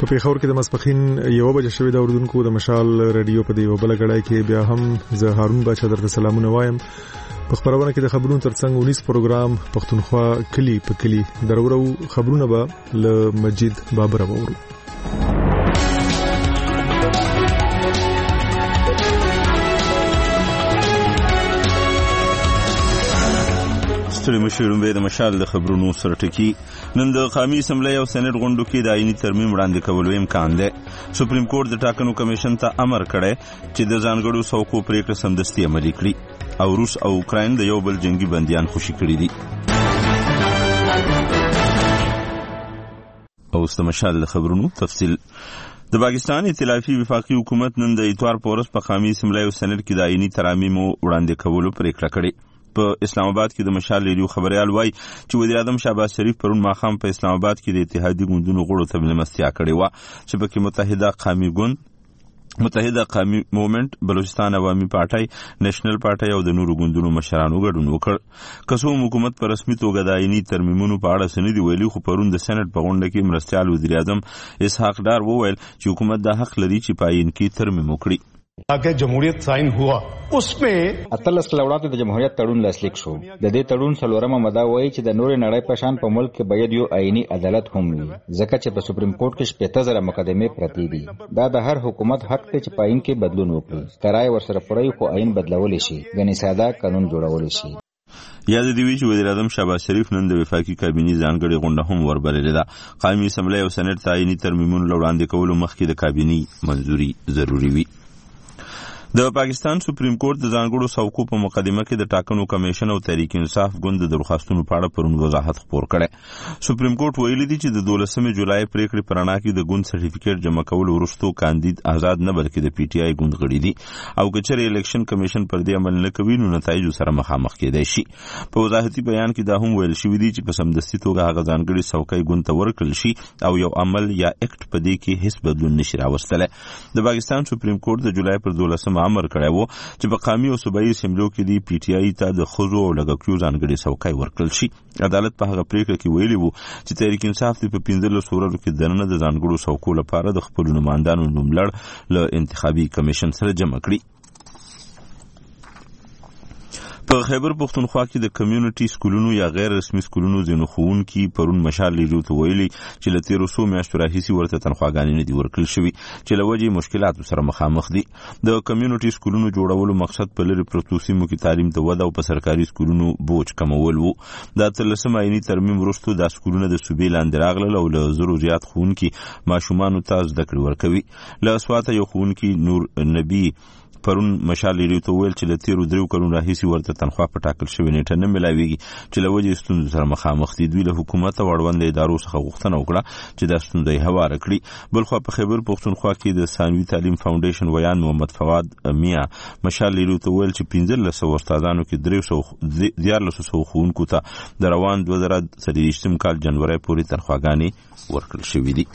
په پیښور کې د ماسپخین 1 بجې شوې د اوردونکو د مشال رادیو په دی وبله غړای کې بیا هم زه هارون بچا درته سلامونه وایم. په خبرونه کې د خبرونو ترڅنګ 19 پروګرام پښتونخوا کلی په کلی درورو خبرونه به ل مجید بابر وورو. ستړي مشرون به د مشال د خبرونو سره ټکی. نن د قومي اسمبلی او سېنات غونډو کې د آئینی ترمیم وړاندې کولو امکان دی. سپریم کورټ د ټاکنو کمیشن ته امر کړی چې د ځانګړو څوکو پریکړه سمدستي عملي کړي او روس او اوکراین د یو بل جنگي بنديان خوشي کړي دي. اوس د مشال د خبرونو تفصیل. د پاکستان ائتلافي وفاقي حکومت نن د اتوار په ورځ په قومي اسمبلی او سېنات کې د آئینی ترامیم وړاندې کولو پریکړه کړې. په اسلام آباد کې د مشال ریډیو خبريال وای چې وزیر اعظم شهباز شریف پرون ماخام په اسلام آباد کې د اتحادیې ګوندونو غړو ته ملمستیا کړې و چې پکې متحده قومي موومېنټ، بلوچستان عوامي پارټي، نېشنل پارټي او د نورو ګوندونو مشرانو ګډون وکړ. قصوم حکومت په رسمي توګه د آئینی ترمیمونو په اړه سندې ویلي، خو پرون د سېنات په غونډه کې مرستيال وزیر اعظم اسحاق ډار وویل چې حکومت د حق لري چې په آئین کې ترمیم وکړي. کہ جمہوریت سائن ہوا اس میں 18 کلوړاتو د جمهوریت تړون لاسلیک شو. د دې تړون څلورمه ماده وایي چې د نورې نړۍ په شان په ملک کې باید یو آئینی عدالت هم وي، ځکه چې په سپریم کورټ کې 70,000 مقدمې پرتې دي. دا د هر حکومت حق دی چې په آئین کې بدلون وکړي. کرای ورسره پړی خو آئین بدلول شي، غني ساده قانون جوړول شي. یاد دی وی چې وزیر اعظم شهباز شریف نن د وفاقي کابینې ځانګړې غونډه هم وربللې ده. قومي اسمبلی او سېنات ته آئینی ترمیمونو وړاندې کولو مخکې د کابینې منځوري ضروری وي. د پاکستان سپریم کورټ د ځانګړو څوکو په مقدمه کې د ټاکنو کمیشن او تحریک انصاف ګوند د درخواستونو په اړه پرون وضاحت خپور کړي. سپریم کورټ ویلي دی چې د 12 جولای پریکړې پرانا کې د ګوند سرټیفیکیټ جمع کول وروسته کاندید آزاد نه بلکې د پی ټی آی ګوند غړي دي او کچره الیکشن کمیشن پر دې عمل نه کوي نو نتایج سره مخامخ کېدای شي. په وضاحتي بیان کې دا هم ویل شوی دی چې په سمدستي توګه هغه ځانګړي څوکۍ ګوند ته ورکړل شي او یو عمل یا اکټ په دې کې هیڅ بدلون نشي راوستلی. د پاکستان سپریم کورټ د جولای پر 12 امر کړی و چې په قومي او صوبایي اسمبلیو کې دی پی ټی آی ته د ښځو او لږکیو ځانګړي څوکۍ ورکړل شي. عدالت په هغه پریکړه کې ویلي و چې تحریک انصاف په 15 ورځو کې دننه د ځانګړو څوکو لپاره د خپل نمائندانو نوملړ له انتخابي کمیشن سره جمع کړي. په خیبر پښتونخوا کې د کمیونټي سکولونو یا غیر رسمي سکولونو ځینو ښوونکي پرون مشال ریډیو ته ویلي چې له تېرو څو میاشتو راهیسې ورته تنخواګانې نه دي ورکړل شوي چې له وجې مشکلاتو سره مخامخ دي. د کمیونټي سکولونو جوړولو مقصد په لرې پرتو سیمو کې تعلیم ته وده او په سرکاري سکولونو بوج کمول و. د 13 آئیني ترمیم وروسته دا سکولونه د صوبې لاندې راغلل او له 1000 زیات ښوونکي ماشومانو ته زده کړې ورکوي. له اسواته یو ښوونکي نور نبی پرون مشال ریډیو ته ویل چې له تېرو 3 کلونو راهیسې ورته تنخوا په ټاکل شوې نیټه نه ملاویږي چې له وجې ستونزو سره مخامخ دي. دوی له حکومت او اړونده ادارو څخه غوښتنه وکړه چې دا ستونزه یې هواره کړي. بلخوا په خیبر پښتونخوا کې د ثانوي تعلیم فاونډیشن ویان محمد فواد میا مشال ریډیو ته ویل چې 1500 استادانو کې 1300 ښوونکو ته د روان 2023 کال جنوري پورې تنخواګانې ورکړل شوې دي.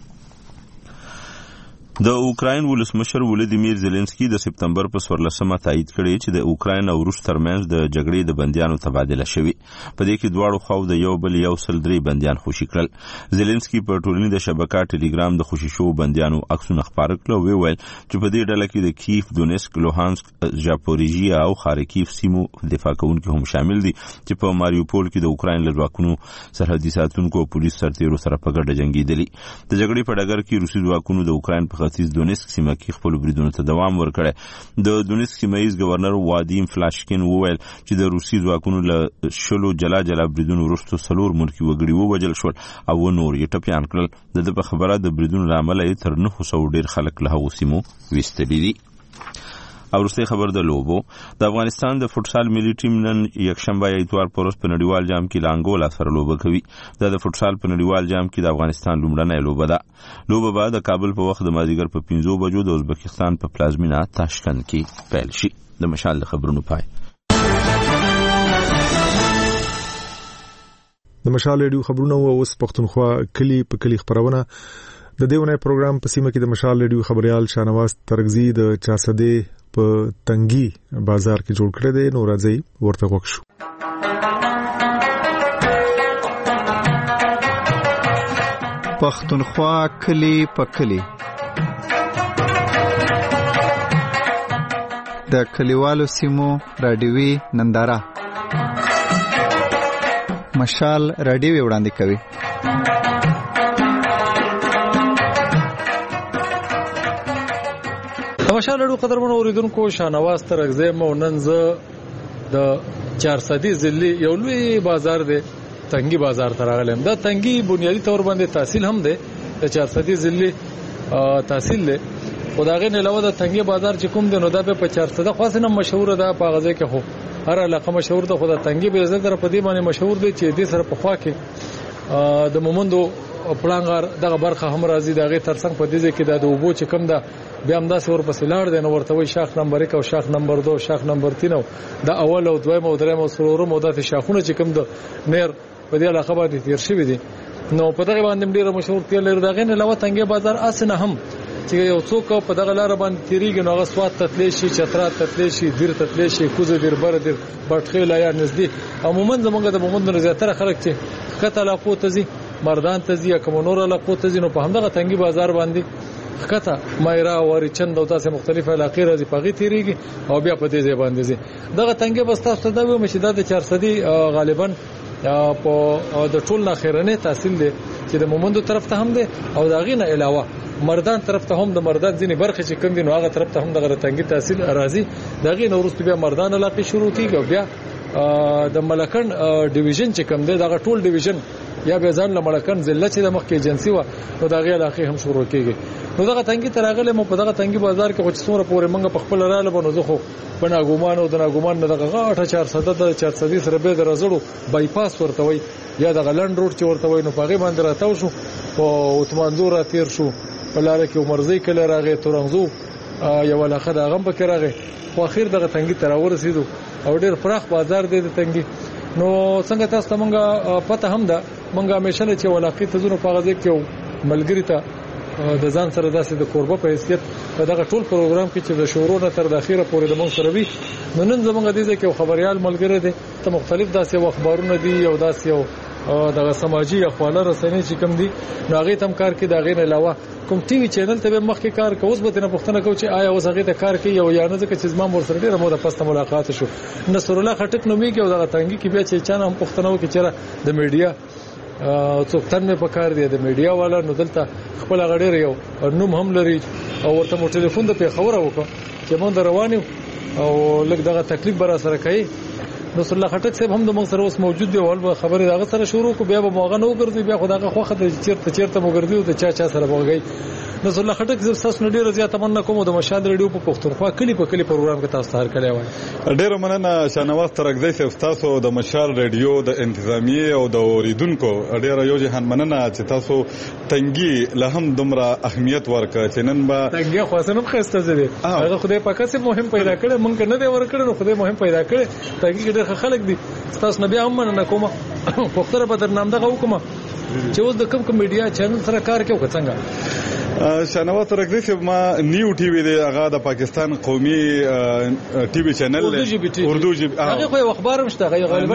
د اوکراین ولسمشر ولادیمیر زيلنسکي د سپتمبر په 14مه تایید کړی چې د اوکراین او روس ترمنځ د جګړې د بنديانو تبادله شوي. په دې کې دواړو خواو د یو بل 103 بنديان خوشي کړل. زيلنسکي په ټولنیزه شبکه ټلګرام د خوشي شو بنديانو عکسونه خپاره کړل او ویل چې په دې ډله کې د کیف، دونیسک، لوهانسک، ژاپوریژیا او خارکیف سیمو دفاع کوونکي هم شامل دي چې په ماریوپول کې د اوکراین له ځواکونو سرحدي ساتونکو او پولیس سرتیرو سره په ګډه جنگیدلي. د جګړې په ډګر کې روسي ځواکونو د اوکراین په ختیځ دونیسک سیمه کې خپل بریدونو ته دوام ورکړی. د دونیسک سیمه ییز گورنر وادیم فلاشکین وویل چې د روسي ځواکونو له شلو جلا بریدونو وروسته 4 ملکي وګړي ووژل شول او نور یې ټپیان کړل. د په خبره د بریدونو له امله یې تر 900 ډېر خلک له هغو سیمو ویستلي دي. او وروستی خبر د لوبو. د افغانستان د فوټسال ملي ټیم نن یکشنبه یا اتوار په ورځ په نړیوال جام کې له انګولا سره لوبه کوي. دا د فوټسال په نړیوال جام کې د افغانستان لومړنۍ لوبه ده. لوبه به د کابل په وخت د مازدیګر په 5 بجو د ازبکستان په پلازمینه تاشکند کې پیل شي. د مشال د خبرونو پای. د مشال ریډیو خبرونه اوس پښتونخوا کلی په کلی خبرونه. د دیونه پروګرام په سیمه کې د مشال ریډیو خبريال شانواز ترغزي د چاسده په تنګي بازار کې جوړ کړی دی. نو راځي ورته وښو. پښتونخوا کلی په کلی. د کلیوالو سیمو رادیوي ننداره مشال رادیوي وړاندې کوي. مشال رادیو قدرمنو اوریدونکو شاهنواز ترغزه مو نن زه د 400 ضلع یو لوی بازار دی تنگی بازار ته راغلم. دا تنگی بنیادی طور باندې تحصیل هم دی د 400 ضلع تحصیل دی. خداغه نه علاوه د تنگی بازار چې کوم دی نو دا په 400 خاصه مشهور ده په غزه کې خو هر علاقه مشهور ده. خو د تنگی به زړه په دې باندې مشهور دی چې دې سره په خوا کې د مومندو پلانګار دغه برخه هم راځي. دغه ترڅنګ په دې کې د اوبو چې کوم ده بیا هم داسې ورپسې لاړ دی نو ورته وي شاخ نمبر 1 او شاخ نمبر 2 شاخ نمبر 3 دا اول او دویم او دریم او څلورم او د شاخونه چې کوم د نیر په دې علاقه باندې تیر شوی دي نو په دغه باندې ډیره مشهور تیر لري. دغه نه علاوه تنگی بازار اسنه هم چې یو څوک په دغه لار باندې تیریږي نو هغه سواد تتلی شي چترات تتلی شي دیر تتلی شي کوزه دیر بر دیر بټخیل یا نږدې عموما زمونږ د مومند زیاتره خلک چې کته علاقو ته ځي مردان ته ځي کوم نور علاقو ته ځي نو په همدغه تنگی بازار باندې خطه مایرا وری چند او تاسو مختلفه علاقې راځي پغې تیریږي او بیا په دې ځای باندې ځي. دغه تنگي بس تاسو ته د مشیدات 400 غالبا په د ټول نه خیرنه تحصیل دي چې د مومندو طرف ته هم دي او دغه نه علاوه مردان طرف ته هم د مردان ځینې برخه چې کوم دي نو هغه طرف ته هم دغه تنگي تحصیل راځي. دغه نو وروسته بیا مردان علاقې شروع کیږي بیا د ملکن ډیویژن چې کوم دی دغه ټول ډیویژن یا به ځان لمړکن ضلع چې د مخکې ایجنسی و نو دغه علاقې هم شروع کیږي. نو دغه تنگي تراغله مو په دغه تنگي بازار کې خو څومره پورې منګه په خپل رااله بنو زه خو بناګومان او دناګومان دغه غاټه 400 سره به درزړو بایپاس ورته وي یا دغه لند روډ چې ورته وي نو په غي باندې راتاو شو او اتمانزور تیر شو په لار کې عمرزي کله راغی تورنګزو یو علاقه د غم پکې راغی خو اخر دغه تنگي تراور رسیدو او ډیر پراخ بازار دی د تنگي. نو څنګه تاسو ته مونږه پته هم ده مونږه همیشه چې ولاقې ته زونه په غزه کې ملګری ته د ځان سره داسې د قربه په حیثیت په دغه ټول پروګرام کې چې د شورونه تر د اخیره پورې د مونږ سره وي نو نن زمونږ د دې کې خبريال ملګری دي ته مختلف داسې اخبارونه دي او داسې دغه سماجی اخبار رسنۍ چې کوم دي نو هغه تم کار کې دغه نه علاوه کوم ټي وي چینل ته مخکې کار کوي به نه پښتنه کو چې آیا اوس هغه ته کار کوي او یا نه ځکه چې زما مور سره ډیره موده پسته ملاقات شو نصر الله خټک نو میږي او دغه تنګي کې بیا چې چانه هم پښتنو کې چیرې د میډیا څوک تن مې پکار دی د میډیا والا نو دلته خپل غړي یو نوم هم لري او ورته مو ټلیفون د په خبره وکړه چې مونږ روانو او لږ دغه تکلیف بر سره کوي. نصر الله خټک صاحب هم د موږ سره اوس موجود دی او خبره دغه سره شروع کو بیا به موغه نو ګرځي بیا خدای خوخه د چیرته مو ګرځي او د چا سره وګي. نصر الله خټک زب تاسو نه ډیره زیاته مننه کوم د مشال ریډیو په پښتونخوا کلی په کلی پروګرام کې تاسو هر کله وای. ډیره مننه شاهنواز ترغزی صاحب تاسو د مشال ریډیو د انتظامیه او د اوریدونکو ډیره یو جهان مننه چې تاسو تنګي له هم دومره اهمیت ورکړ چې نن به تنګي خاصنه خسته زده هغه خدای پاک سه مهم پیدا کړ مونږ نه دی ورکړ نو خدای مهم پیدا کړ تنګي ډېر خلک دي تاسو نه بیا هم مننه کوم پختره په درنام دغه حکم چې اوس د کوم میډیا چینل سره کار کوي څنګه شاهنواز ترغزی صاحب ما نیو ټي وی دی هغه د پاکستان قومي ټي وی چینل اردو جی هغه خو اخبار مشته غالبا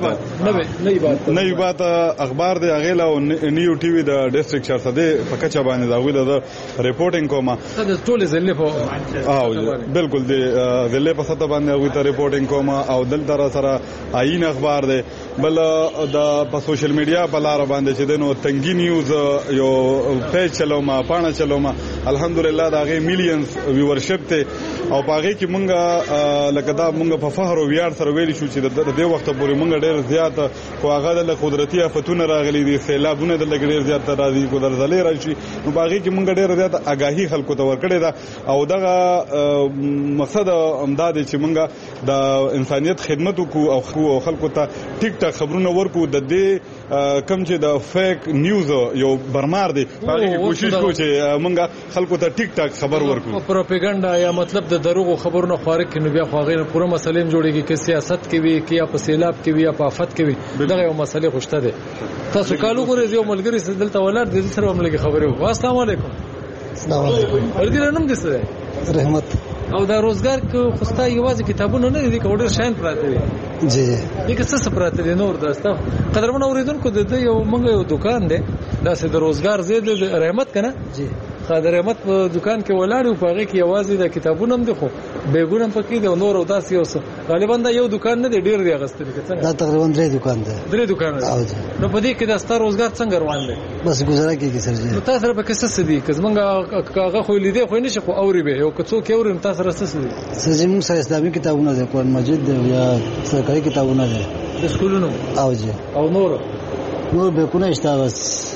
نه یبات اخبار دی هغه له نیو ټي وی د ډیسټریکټ 400 په کچا باندې داوی د ریپورټینګ کومه د ټول ځلې په بالکل دی ځلې په ساته باندې هغه ته ریپورټینګ کومه او دلته سره آئین اخبار دی بل د په سوشل میډیا په لار باندې چې دنو تنګي نیوز یو پیج چلو ما پاڼه چلو ما الحمدلله دا غي میلیونز ویورشپ ته او پاغه کې مونږه لکه دا مونږ په فخر او ویاړ سره ویل شو چې د دې وخت پورې مونږ ډېر زیات خو هغه د قدرتي آفتونو راغلي دي سیلابونه د ډېر زیات راځي کو درځلې راشي نو پاغه کې مونږ ډېر زیات آگاهي خلکو ته ورکړې ده او دغه مقصد امداد چې مونږه د انسانيت خدمت کو او خلکو ته ټیک ټاک خبرونه ورکو د دې کم چې د فیک نیوز یو برمار دی هغه کوشش کو چې مونږه خلکو ته ټیک ټاک خبر ورکو پروپاګاندا یا مطلب د دروغ خبرونو خارق کینو بیا خو غیر پوره مسلې جوړیږي چې سیاست کې وي کې یا په سیلاب کې وي یا په آفت کې وي دغه یو مسلې خوشته ده. تاسو کالو غوړې یو ملګری سره دلته ولر دې سره هم لګي خبرې وو. السلام علیکم. السلام علیکم. ورګر نوم دې څه رحمت او دا روزګار کو خوستا یوازې کتابونه نه دي کوډر شاین پراته دي جی دغه څه پراته دي نور داسته قدرمن اوریدونکو د یو منګ یو دکان دی دا سه د روزګار زید رحمت کنه جی خادر رحمت په دکان کې ولاړ او پاره کې आवाज د کتابونو هم دي خو بیګونه هم پکې دي نور او داس یو څه غالبا دا یو دکان نه دی ډیر دی غستل کې دا تقریبا 3 دکان ده 3 دکان نو په دې کې د ستار روزګار څنګه روان دی بس گزاره کیږي سر جی نو تاسو سره په کیسه سدي کزمنګ کاغه خو لیدې خو نشي خو اوري به یو کڅو کې اوري تاسو سره سدي سر موږ سره اسلامي کتابونه ده قرآن مجید ده یا سرکاري کتابونه ده د سکولونو او جی او نور به کونه اشته بس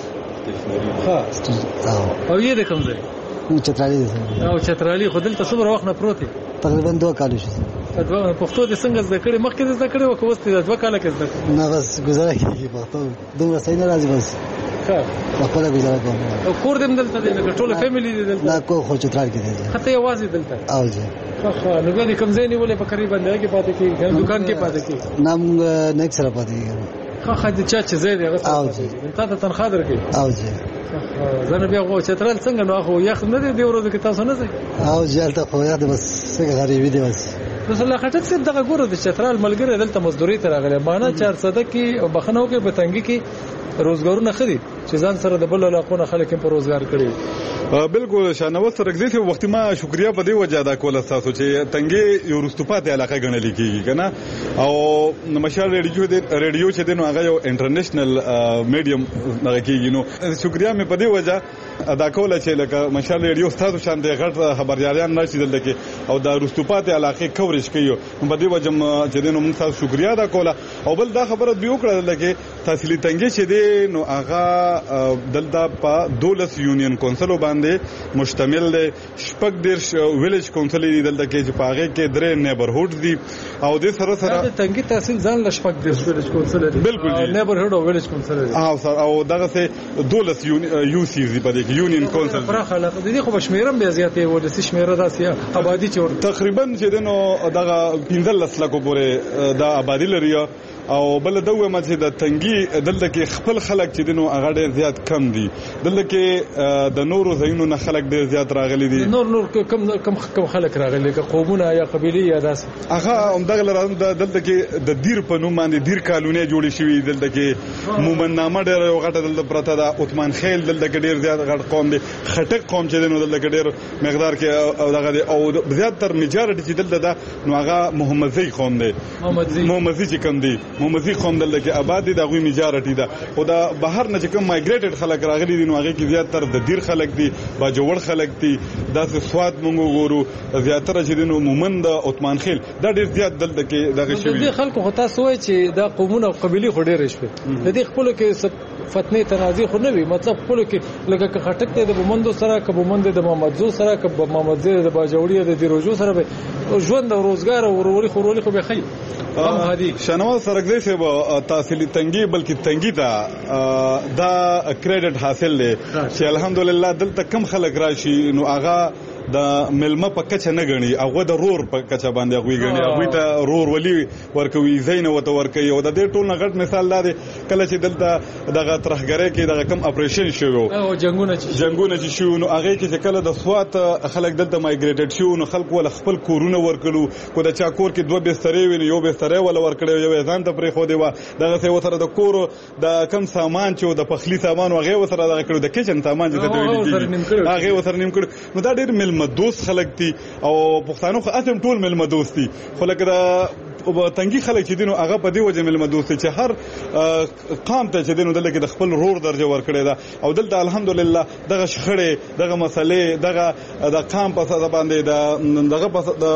ها او یې د کوم ځای چترالي ده او چترالي خو دلته څومره وخت نه پروت تقریبا 2 کال شي دوه پښتو د څنګه زده کړې مخکې زده کړې او کوسته د 2 کال کې زده کړې نه بس گزاره کیږي پښتو دوه سای نه راځي بس ها خپل گزاره کوم او کور دې دلته د ټوله فیملی دې دلته لا کو خو چترال کې دي خته یوازې دلته او جی خو نو به کوم ځای نیولې په قریب باندې کې پاتې کې دکان کې پاتې کې نام نه سره پاتې کې خو خدای چې زید هغه او جی ته ته تنخواه درکې او جی زنه بیا غو چترال څنګه نو خو یخ نه دی ورځ کې تاسو نه ځي او جالته خو یاد بس څنګه غریبي دی بس رسول الله خټک صاحب دغه ګوره د چترال ملګری دلته مزدوري ته راغلی معنا 400 کې بخنو کې بتنګي کې روزګارونه خري چې ځان سره د بل علاقونو خلک په روزګار کړي بالکل شانوس سرګزي ته وخت ما شکریا په دی وجه دا کول تاسو چې تنګي یو رستوپات علاقه غنل کیږي کنه او مشال ریډیو چې دنو هغه یو انټرنیشنل میډیم نه کیږي نو شکریا مې په دی وجه ادا کول چې لکه مشال ریډیو تاسو شان دی غټ خبريالان نشي دلته کې او دا رستوپات علاقه کوریج کوي په دی وجه چې دنو موږ تاسو شکریا ادا کوله او بل دا خبره دی وکړه لکه تحصیلي تنګي چې دی نو هغه دلته په 12 یونین کونسل باندې مشتمل دی شپږ ډیر ویلیج کونسل دی دلته کې چې پاغه کې درې نیبرهوډ دي او د سره سره د تنګي تحصیل ځان لشپږ ډیر ویلیج کونسل دی بالکل نیبرهوډ او ویلیج کونسل دی او دغه سه 12 یو سی دی په دې کې یونین کونسل پراخه علاقه دي خو بشمیرم بیا زیاتې و د شمیره داسې آبادی چې تقریبا چې دنو دغه 15 لکه پورې دا آبادی لري او بل دوه مڅ د تنګي دلته کې خپل خلک چې دنو هغه ډیر زیات کم دي دلته کې د نورو ځایونو نه خلک ډیر زیات راغلي دي نور کم خلک راغلي که قومونه یا قبيله یا داس هغه همدغه لرم دلته کې د دیر په نوم باندې دیر کالونی جوړې شوې دلته کې مومن نامه ډیر غټه دلته پرته ده عثمان خیل دلته کې ډیر زیات غټ قوم دي خټک قوم چې دنو دلته کې ډیر مقدار کې او دغه او زیات تر میجارټي چې دلته ده نو هغه محمدزي قوم دي محمدزي چې کم دي محمدزي قوم دلته کې آباد دي دغه میجارټي ده او دا بهر نه چې کوم مایګریټډ خلک راغلي دي نو هغه کې زیات تر د دیر خلک دي باجوړ خلک دي داسې سواد مونږ ګورو زیاتره چې دنو مومن د عثمان خیل دا ډیر زیات دلته کې دغه شوی دي خلکو خو تاسو وایي چې دا قومونه او قبيله خو ډیر شوي د دې خپل کې فتنه تنازع خو نه وي مطلب خپل کې لکه خټک ته د بومندو سره کبومند د محمدزو سره کب محمدزي د باجوړي د دیروجو سره به ژوند او روزګار او وروري خو به خي شنوال سرګزي سے تحصیلي تنګي بلکې تنګي دا کریډټ حاصل لې چې الحمدلله دلته کم خلک راشي نو هغه د ملمه په کچه نه غني هغه د رور په کچه باندې هغه غني هغه ته رور ولي ورکوي زین وته ورکوي او د دې ټول نه غټ مثال دا دی کله چې دلته دغه ترخګری کې دغه کم اپریشن شوی او جنگونه چې شو نو هغه کې چې کله د سوات خلک دلته مایګریټډ شو نو خلک ول خپل کورونه ورکلو کو د چا کور کې دوه بسترې ویني یو بسترې ول ورکړي یو ځان ته پرې خو دی دغه څه وتره د کور د کم سامان چې د پخلی سامان هغه وسره دغه کړو د کچن سامان چې ته هغه وسره نیم کړو نو دا ډیر ملمدوس خلک دي او پښتانه خو اسیم ټول ملمدوس دي خو لکه دا تنګي خلک چې دینو هغه په دی وجه ملمدوس دي چې هر قام ته چې دینو دلته د خپل رور درجه ورکړي دا او دلته الحمدلله دغه شخړې دغه مسلې دغه د قام په ساده باندې دغه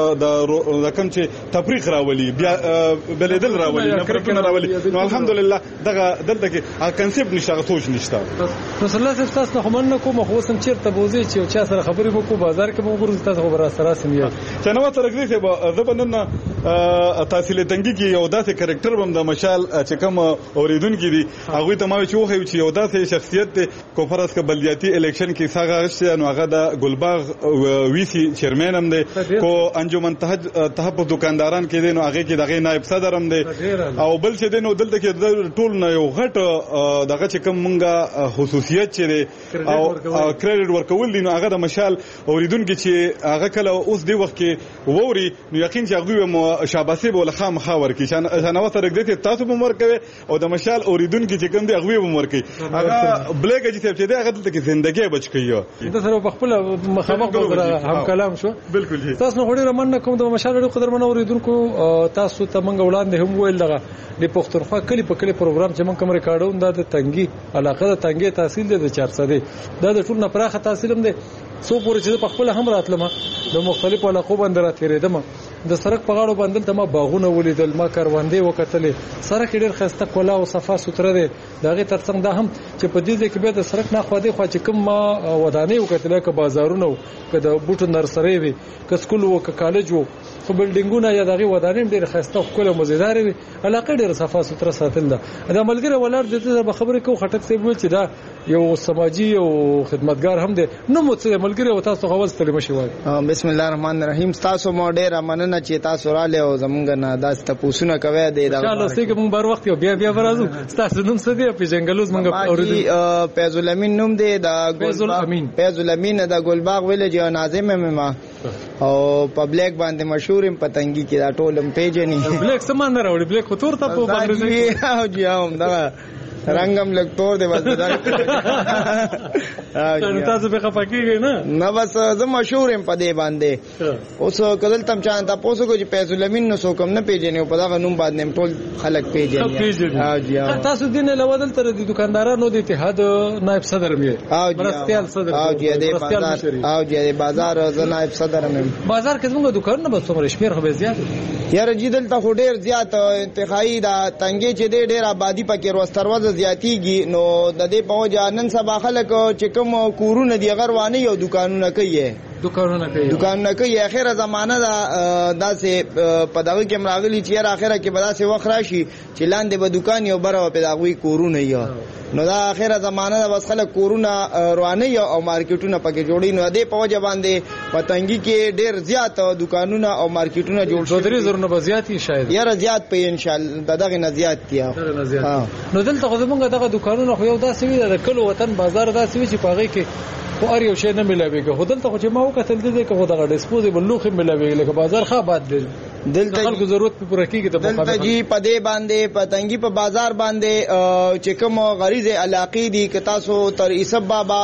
د کم چې تفریق راولي بیا بلدل راولي نفرتونه راولي نو الحمدلله دغه دلته کې کنسپټ نشته سوچ نشته رسول الله صلی الله علیه وسلم کوم خو سم چیرته بوزي چې چا سره خبرې وکړو بازار کې موږ ورته تاسو خبره سره سمیا چې نو تر دې چې زبنن تحصیل تنګي کې یو داسې کریکټر بم د مشال چې کوم اوریدونکو دي هغه ته ما چې وخی چې یو داسې شخصیت ته کوفرس کې بلدیاتي الیکشن کې ساغه نو هغه د ګلباغ وی سی چیرمن هم دی کو انجمن تحفظ دکانداران کې دي نو هغه کې دغه نائب صدر هم دی او بل چې دي نو دلته کې ټول نه یو غټ دغه چې کوم مونږه خصوصیت چې دی او کریډټ ورکول دي نو هغه د مشال اوریدونکو چې هغه کله اوس دی وخت کې ووري نو یقین چې هغه شاباسي بوله خامخا ورکی شانه سره دې تاسو به ورکوي او د مشال اوریدونکو چې کوم دی هغه به ورکوي هغه بلیک چې ته هغه دلته کې ژوندۍ بچ کیو د سره په خپل مخامخ هم کلام شو بالکل تاسو نو غوړي رمن کوم د مشال ډېر قدر منو اوریدونکو تاسو ته منګ وړاندې هم ویل دغه د پښتونخوا کلی په کلی پروګرام چې موږ کوم ریکارډون دا د تنګي علاقه د تنګي تحصیل د 400 دا د ټول نه پراخه تحصیل هم دی سو پورې چې په خپل هم راتلم د مختلفو علاقو باندې راتېریدم د سړک په غاړو باندې ته ما باغونه ولیدل ما کاروندې وکتلې سړک ډېر خسته کولا او صفه سوتره دی دغه ترڅنګ دا هم چې په دې ځای کې به د سړک نه خو دې خو چې کوم ما ودانې وکتلې ک بازارونه ک د بوټو نرسري وي ک سکول او ک کالج وو خو بلډینګونه یا دغه ودانې ډېر خسته کوله مزیدار وي علاقه ډېر صفه سوتره ساتل ده د ملګری ولر د دې خبرې کو خټک سی ویل چې دا یو سماجی او خدمتګار هم دی نو مو څه ملګری او تاسو خو ولستلې مشي وای بسم الله الرحمن الرحیم تاسو مو ډېر مننه چې تاسو را له زمونږ نه داس ته پوښتنه کوي د دا ان شاء الله سې کوم بار وخت بیا برازو تاسو نوم څه دی په جنگلوز منګه اوریدل فیض الامین نوم دی د فیض الامین د ګلباغ ویلج او ناظم ما او پبلک باندې مشهور پتنګي کې دا ټولم پیجنې بلیک سامان نه راوړي بلیک خطور ته په باندې او جی هم دا رنگم لګ تور دی بس دا تاسو به خپکیږئ نه بس زه مشهور يم په دې باندې اوس کله تم چا ته پوسو کو چې فیض الامین نو څوک نه پیژنې په دا نوم باندې ټول خلک پیژنې او جی تاسو دین لودل تر دي دکاندارانو د اتحاد نائب صدر مې مرستيال صدر او جی د بازار او جی د بازار ز نائب صدر مې بازار کې څنګه دکان نه بس عمر شمیر خو به زیات یاره جدل ته ډېر زیات انتخابي دا تنګي چې ډېر آبادی پکې روستروازه زیاتیږي نو د دې په وجه نن سبا خلک چې کوم کورونه دی غروانه یو دکانونه کوي دکانونه کوي اخره زمانہ دا داسې په دغه کې مراغلي چې اخره کې بداسه وخت راشي چې لاندې به دکان یو بره په دغه کورونه یو نو دا اخره زمانہ دا بس خلک کورونه روانه یو او مارکیټونه پکې جوړي نو دې په وجه باندې پتنګي کې ډېر زیات دکانونه او مارکیټونه جوړ شول 3000 نه زیاتی شاید یاره زیات په ان شاء الله دغه نه زیات تیا نو دلته خو موږ دغه دکانونه خو یو داسې وی د کلو وطن بازار داسې وی چې پاغي کې خو اړ یو شی نه ملاويږي خو دلته خو چې ما وکتل دي چې خو دغه ډیسپوزیبل لوخي ملاويږي لکه بازار ښه باد دی دلته خلکو ضرورت په پوره کیږي ته دلته جی په دې باندې پتنګي په بازار باندې چې کوم غریزه علاقې دي که تاسو تر ایسب بابا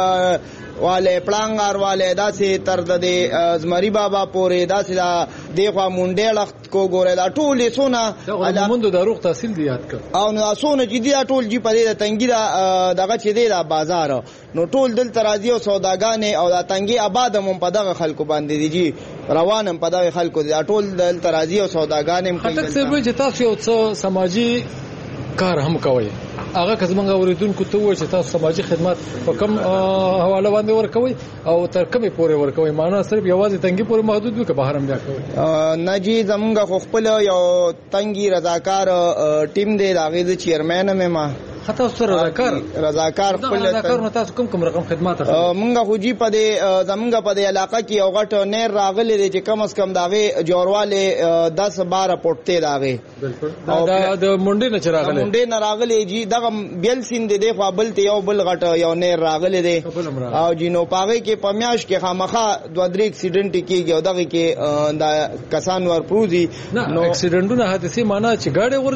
والے پلانګار والے داسې تر د ازمری بابا پورې داسې دغه مونډه لخت کو ګوره دا ټول سونه علاوه د روغ تحصیل دی یاد کړ او نو سونه چې دی ټول جی په دې تنګي دغه چې دی دا بازار نو ټول دل ترازی او سوداګانې او دا تنګي آباد هم په دغه خلکو باندې دي جی روانم په دغه خلکو دي ټول دل ترازی او سوداګانې هم کوي خاطر څه چې تاسو یو څه سماجی کار هم کوي هغه که زمونږ اوریدونکو ته وایي چې تاسو سماجی خدمات په کوم حواله باندې ورکوي او تر کومه پورې ورکوي معنا صرف یوازې تنګي پورې محدود وي که بهر هم بیا کوي نه جی زمونږ خو خپل یو تنګي رضاکار ټیم دی د هغې چیرمین مې ما خطا سره رضاکار خپل رضاکار نو تاسو کوم رقم خدمات مونږ خو جی په دې زمونږ په دې علاقه کې یو غټ نیر راغلی دی چې کم از کم داغه جوړواله 10-12 پټته داغه بالکل د مونډې نه راغلی مونډې نه راغلی جی دغه بیل سین دی خو بل ته یو بل غټ یو نیر راغلی دی او جنو پاغه کې پمیاش کې خامخه 2-3 اکسیډنټ کیږي او دغه کې دا کسان ور پروزي نو اکسیډنټونه حادثه معنا چې ګاډي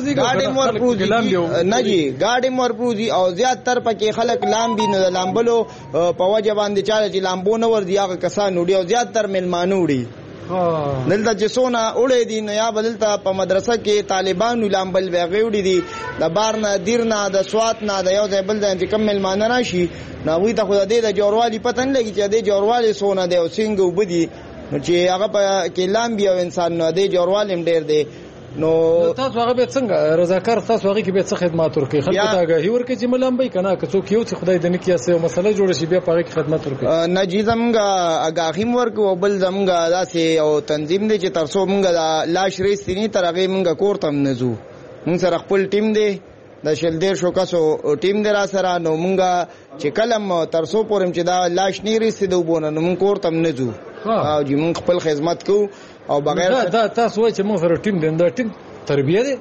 ورځي نه جی ګاډي مرپروزی او زیات تر پکې خلک لامبي نو لامبلو په وجه باندې چاله چې لامبو نه ور دی هغه کسان وړي او زیات تر ملمانو وړي دلته چې سونه وړي دي نو یا بدلته په مدرسه کې طالبانو لامبل وغه وړي دي د بارنه دیرنه د سوات نه د یو ځای بل ځای چې کم ملمانه راشي نو وی ته خو د جوړوالي پتن لګي چې د جوړوالي سونه دی او څنګه وبدي نو چې هغه په کې لامبي او انسان نو د جوړوالي ډیر دی نو تاسو هغه به څنګه رضاکار تاسو هغه کې به څه خدمات ورکړي خلکو ته هغه ورکړي چې ملامبي کنه که څوک یو څه خدای دې نه کیسه مسله جوړ شي بیا هغه کې خدمات ورکړي نجی زمونږ هغه ورکو بل زمونږ داسې او تنظیم دی چې ترسو مونږ د لاش ریستنی تر هغه مونږ کورتم نزو مونږ سره خپل ټیم دی د شلدیر شو کسو ټیم دی را سره نو مونږ چې کلم ترسو پورم چې دا لاش نه ریستو بونه نو مونږ کورتم نزو او جی مونږ خپل خدمت کو او بغیر دا تاسو چې مونږ سره ټیم دی دا ټیم تربیه دی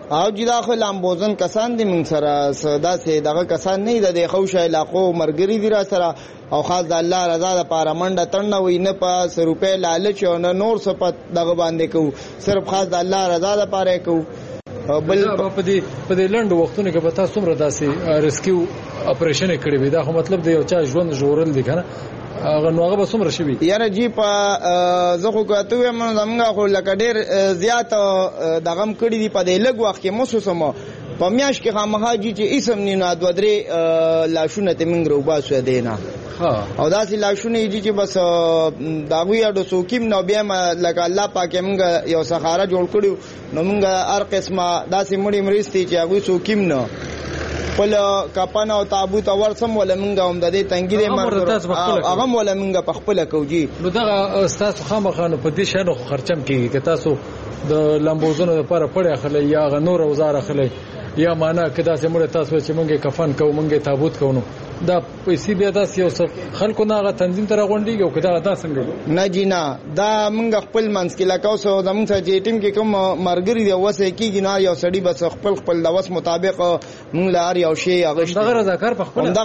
او جدا خو لامبوزن کسان دي من سره صدا سي دغه کسان نه د خوش علاقو مرګري دي را سره او خاص د الله رضا لپاره منډه تړنه وي نه په 100 روپے لالچ او نه نور څه په دغه باندې کو صرف خاص د الله رضا لپاره کو بل په دې لنډ وختونو کې به تاسو څومره داسې ریسکیو اپریشن کړی وي دا خو مطلب دی یو چا ژوند جوړل دي کنه هغه نوغه به څومره شي یاره جی په زخه کوته هم زمونږ خو لکه ډیر زیات دغم کړی دی په دې لګ وخت کې موسوسمه په میاش کې خامخا جی چې اسم نه دوه درې لاشونه ته موږ روباسو دینا او داسې لاشونه دي چې بس داغوی اډو سوکیم نو بیا لکه الله پاک موږ یو سخاره جوړ کړو نو موږ هر قسمه داسې مړی مرستي چې هغه سوکیم نه خپل کپن او تابوت اور سم ولا منګه هم د دې تنګي دې مرګ هغه ولا منګه په خپل کوجی نو دغه تاسو خامخانه په دې شانو خرچم کیږي که تاسو د لامبوزونو لپاره پړې اخلي یا غنور اوزار اخلي یا معنا کدا چې موږ تاسو چې موږ کفن کوو موږ تابوت کوو دا پیسې بیا داس یو خلکو نه غا تنظیم تر غونډیږي او کدا دا څنګه نه جینا دا موږ خپل منځ کې لکاو سو زموږ چې ټیم کې کوم مرګري دی وسه کېږي نه یو سړی بس خپل د وس مطابق موږ لار یو شی اغشت دغه رضاکار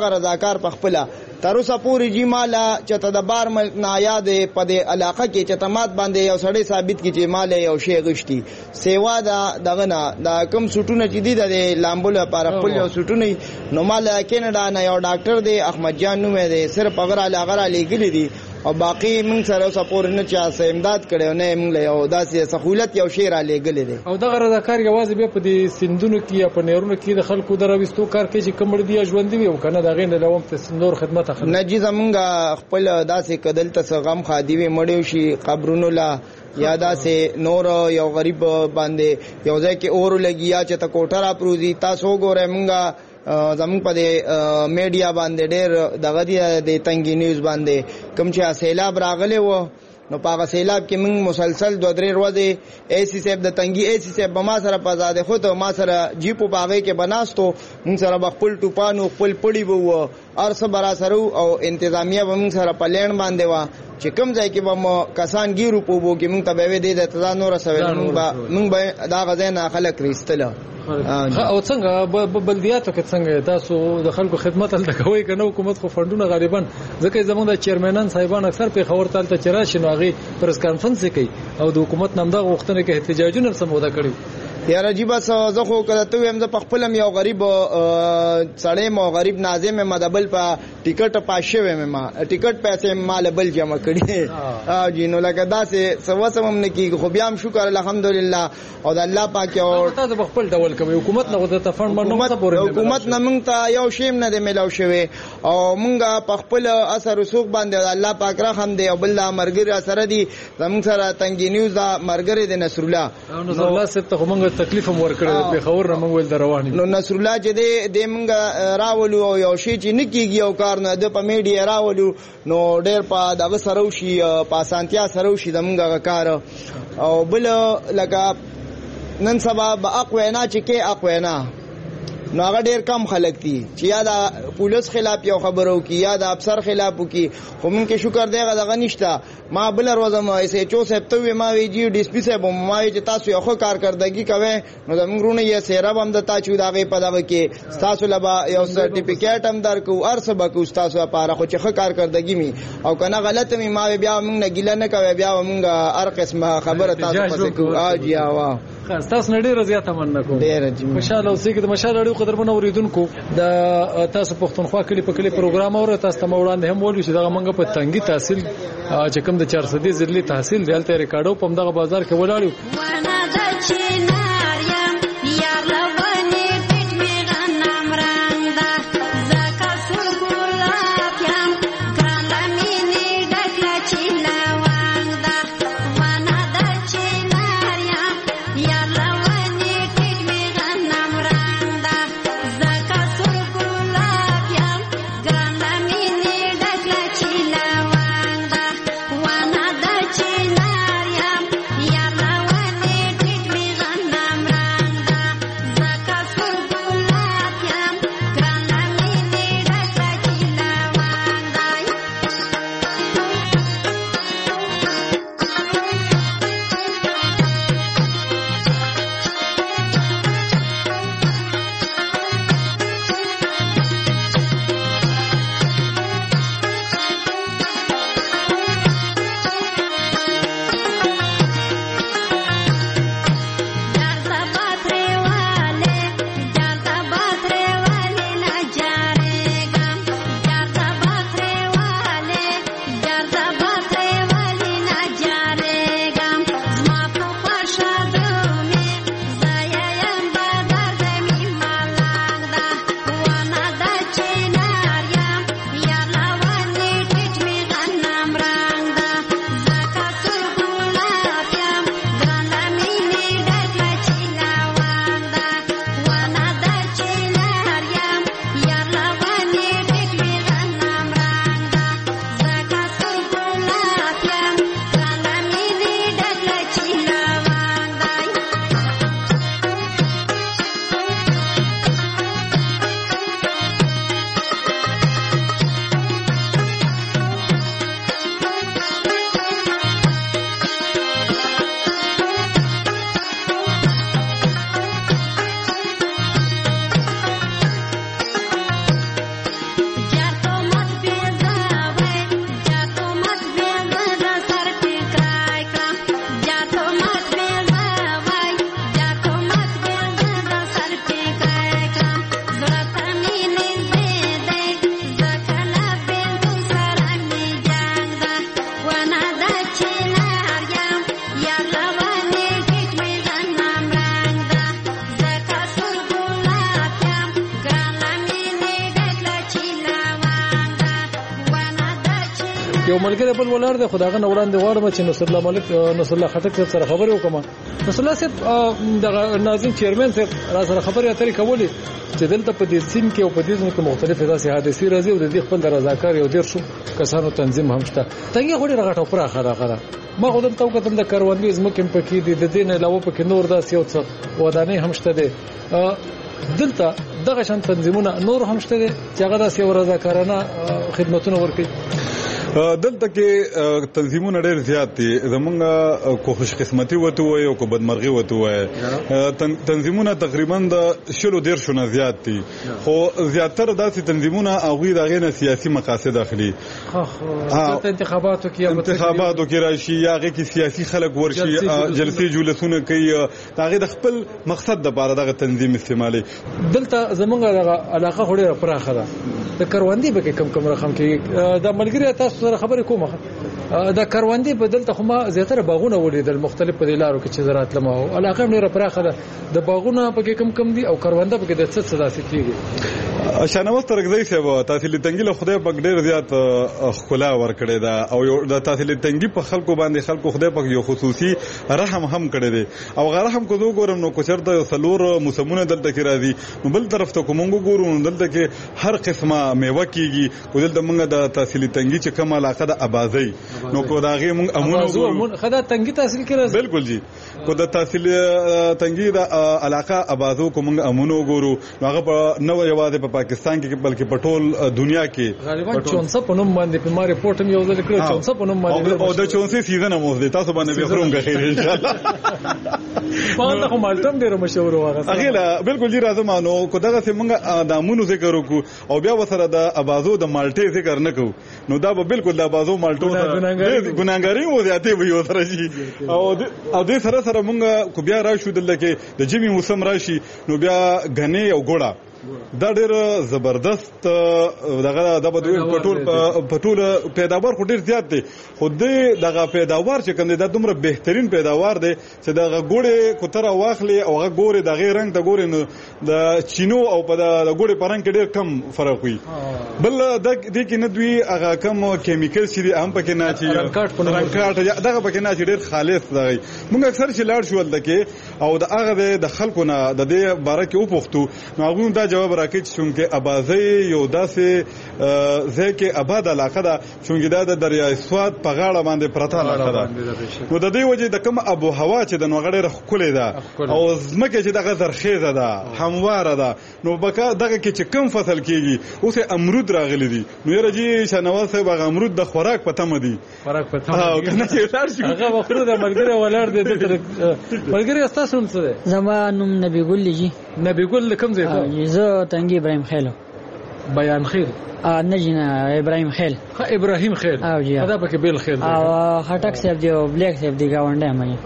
په خپل تر اوسه پوری جی مالا چې تدبار نه یاد په دې علاقه کې چې تمات باندې یو سړی ثابت کی چې مال یو شی غشتي سیوا دغه نه دا کم سټونه چې دي د لامبول لپاره خپل یو سټونه نو مال کینیډا نه یو ډاکټر دی احمد جان نوم دی صرف هغه علاقه لګلی دي او باقی موږ سره سپور نه چا سه امداد کړو نه موږ یو داسې سہولت یو شی را لګلې دي او دغه رضاکار یوازې به په دې سندونو کې یا په نهرونو کې د خلکو درويستو کار کوي چې کومړ دی ژوند دی او کنه دغه نه لوم ته نور خدمت اخلي نه جی زمونږ خپل داسې کدل ته غم خادي وي مړیو شي قبرونو لا یادا سے نور یو غریب باندې یو ځای کې اور لګیا چې تا کوټه را پروزي تاسو ګوره مونږه زمون په میډیا باندې ډېر دغه دی تنګي نیوز باندې کوم چې سیلاب راغلی و نو په سیلاب کې موږ مسلسل 2-3 ورځې ایسی صاحب د تنګي ایسی صاحب ما سره پزاده خو ته ما سره جیپو باغې کې بناستو موږ سره خپل ټوپانو خپل پړی وو ارسه برا سره او انتظامیه موږ سره پلان باندې وا چې کوم ځای کې به کسان ګیرو پوبو کې موږ ته به دې د تزان نور سره موږ به دا غزنه خلک ریستله او څنګه بلدیاتو کې څنګه تاسو د خلکو خدمت تل کوي کنه حکومت خو فندونه غالبا ځکه زموږ د چیرمنان صاحبان اکثر په خبر تل ته چرای نو هغه پریس کانفرنس کوي او د حکومت نام دا غوښتنه کې احتجاجونه سموده کړی یار عجیب زه خو کته هم ز پخپلم یو غریب سړی مو غریب ناظم مدبل په ټیکټ پاشه ما ټیکټ پیسې مال بل جمع کړي جنو لکه داسې سوسم نه کی خو بیا هم شکر الحمدلله او د الله پاک او تاسو خپل ډول کوي حکومت نه غوته فند منو حکومت نه مونږ ته یو شیم نه دی ملاو شوی او مونږه په خپل اثر رسوخ باندې الله پاک رحم دی او بل مرګري سره دی زموږ سره تنګي نیوز دا مرګري د نصر الله ست خو مونږ تکلیف هم ورکړل په خبر نه مونږ ول رواني نو نصر الله چې د مونږ راولو او یو شی چې نکیږي او کار نه د په میډیا راولو نو ډېر په دغه سره شي په سانتیا سره شي زمونږ کار او بل لکه نن سبا به اقوینا چې کې اقوینا نو هغه ډیر کم خلک دي چې یا د پولیس خلاف یو خبرو کی یا د افسر خلاف کی خو مونږ کې شکر دی غو نشته ما بل ورځم ایسه چو سپتوي ما وی جی ډی اس پی صاحب ما چې تاسو یو کارکردګي کوي نو زموږ رونه یې سیراب هم د تاسو دغه په دغه کې تاسو لبا یو سرټیفیکیټ هم درکو ارسبه کو تاسو لپاره خو چې کارکردګي می او کنه غلط می ما بیا مونږ نه ګیله نه کوي بیا مونږ هر قسمه خبره تاسو پسې کو اجیا وا تاسو نه ډیره زیاته مننه کوم خوشاله اوسئ چې د مشال اړو قدرمن اوریدونکو د تاسو پښتونخوا کلی په کلی پروګرام اور تاسو ته وړاندې هم ویل چې دغه منګه په تنګي تحصیل چې کوم د 400 ضلعي تحصیل دلته ریکارډو په دغه بازار کې ولاړو یو ملګری بل ولر دی خدایغه وړاندې غواړم چې نصر الله ملک نصر الله خټک سره خبرې وکم. نصر الله صاحب د ناظم چیرمن صاحب را سره خبرې اترې کولې چې دلته په دې سین کې او په دې ځینو کې مختلفې داسې حادثې راځي او د دې خپل رضاکار یو ډیر شو کسانو تنظیم هم شته. تنګي غوړي راغټو پراخه راغره ما خو دلته وکتل د کاروانګي زمکه پکې دي د دې نه علاوه پکې نور داسې یو څه ودانې هم شته دي. دلته دغه شان تنظیمونه نور هم شته دي چې هغه داسې رضاکارانه خدمتونه ورکوي. دلته کې تنظیمونه ډېر زیات دي. زمونږ کو خوش قسمتي وته وي او کو بدمرغي وته وي. تنظیمونه تقریبا د 100 نه زیات دي خو زیاتره داسې تنظیمونه هغه دغه نه سیاسي مقاصد اخلي. انتخاباتو کې راشي یا هغه کې سیاسي خلک ورشي جلسې جلسونه کوي هغه د خپل مقصد لپاره دغه تنظیم استعمالي. دلته زمونږ دغه علاقه خوري پراخه ده د کاروانډي به کم رقم کې د ملګری تاسو سره خبرې کومه د کاروانډي په دلته خو ما زیاتره باغونه ولیدل مختلف په لارو کې چې زراعت لمه او علاقه ډیره پراخه ده د باغونه په کې کم دي او کاروانده په کې د څه داسې کیږي. شانواز ترګزی صاحب تحصیل تنګي له خدای په ډیر زیات خلا ور کړی دا او د تحصیل تنګي په خلکو باندې خلکو خدای په یو خصوصي رحم هم کړی دی او غره هم کو ګورم نو کوچرته سلور موسمونه دلته کې راځي نو بل طرف ته کومنګو ګورو دلته کې هر قسمه میوه کیږي او دلته موږ د تحصیل تنګي چې کوم علاقه د ابازي نو کو داغه موږ امونو خدای تنګي تحصیل کې راځي بالکل جی کو د تحصیل تنګي د علاقه ابازو کومنګ امونو ګورو هغه په نو یوازې په پاکستان کې بلکې په ټول دنیا کې غالبا 64 په نوم باندې په ما ریپورت هم یو ځل کړو 64 په نوم باندې او د 64 سیزن هم اوس دی تاسو باندې به خروم غیر ان شاء الله په خو مالټم ډیر مشهور واغه اغه بالکل جی راځم نو کو دغه څنګه د امونو ذکر وکړو او بیا وسره د ابازو د مالټې ذکر نه کوو نو دا به بالکل د ابازو مالټو ګناګاری مو زیاتې وي وسره شي او د سره مونږ کو بیا راشو دلته کې د جمی موسم راشي نو بیا غنې او ګوړه دا ډېر زبردست دغه د پټول پیداوار خو ډېر زیات دی خو دغه پیداوار چې کوم دی دا دومره بهترین پیداوار دی چې دغه ګوړې کوتره واخلي او هغه ګوري دغه رنگ د ګوري نو د چینو او په د ګوړې پرنګ کې ډېر کم فرق وي بل د کې نه دوی هغه کم کیمیکل چې هم پکې نه چي رنګ دغه پکې نه چې ډېر خالص دی موږ اکثر چې لاړ شو دلته او د هغه د خلکو نه د دې باره کې وپوښتو نو هغه دا جواب راکړي چې ابازي یو داسې ځکه آباد علاقه ده چې دا د دریای سواد په غاړه باندې پرته علاقه ده نو د دې وجه د کوم ابو هوا چې د نوغړې رخولې ده او زمکه چې دغه زرخیزه ده همواره ده نو بکا دغه کې چې کم فصل کیږي اوس امرود راغلي دي نو یره جی شنواز صاحب هغه امرود د خوراک پته مدي خوراک پته او کنه چې لار شي هغه وخت د ملګری ولر دي د ملګری تاسو هم څه ده زمانم نبی ګل جی نبی ګل کوم ځای ته زه تنګي ابراهيم خیل بیان خیل نجنا ابراهيم خیل ابراهيم خیل دا پکې بیل خیل او خټک صاحب دی او بلیک صاحب دی گاونډه مې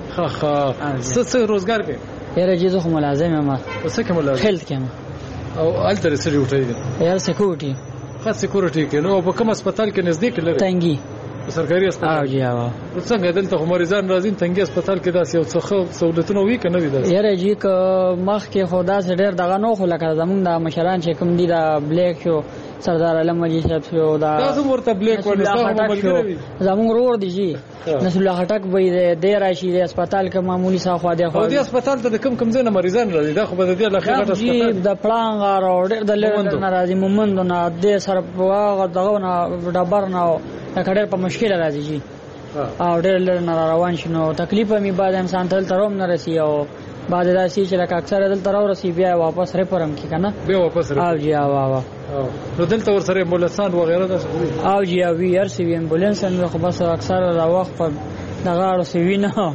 څه روزګار کې یاره جزو خو ملازم ما څه کې ملازم خیل کې او التر سړي وټی دي یار سکیورټي خاص سکیورټي کې نو په کوم هسپتال کې نزدیک لري تنګي سرکاري هسپتال او جی او څنګه دلته خو مریضان راځي تنګي هسپتال کې داسې یو څه سہولتونه وي کنه وي دا یاره جی ک مخ کې خدا سره ډېر دغه نو خو لکه زمونږ د مشران چې کوم دي دا بلیک شو سردار علم مجید صاحب شو دا تاسو ورته بلیک ورته زمونږ رور دي جی نسل الله خټک به د راشي د هسپتال کې معمولی صاحب دی خو د هسپتال ته کم ځای نه مریضان راځي دا خو به د لخوا هسپتال د پلان غار او د لږ ناراضي مومند نه د سر په دغه نه ډبر نه کډر په مشکل راځي جی او ډېر لږ نه روان شنو تکلیف می بعد انسان تل تروم نه رسی او بعد راشي چې لکه اکثر دل تر ورسی بیا واپس ریپرم کی کنه بیا واپس او جی او نو دلته ور سره امبولانسان وغیرہ دا او جی او وی ار سی وی امبولانس نو خو بس اکثر را وخت په دغه ور سی وینه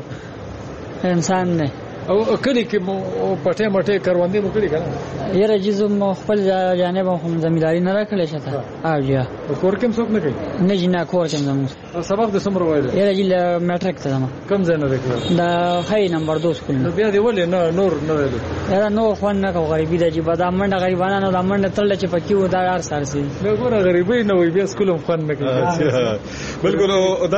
انسان نه او کلی کې پټه مټه کاروندې مو کړی کنه یره جزو مو خپل جانب هم ځمیداری نه راکړل شته او جی کور کوم څوک نه کوي نه جنا کور کوم زموږ سبب د سمر وایي یره جی میټریک ته زما کم ځای نه راکړل دا هاي نمبر 2 سکول نو بیا دی ولې نه نور نه ویل یره نور خوان نه کو غریبی د جی بادام منډه غریبانو د منډه تل چې پکې و دا یار سارسي نو ګوره غریبی نه وي بیا سکول هم خوان نه کوي بالکل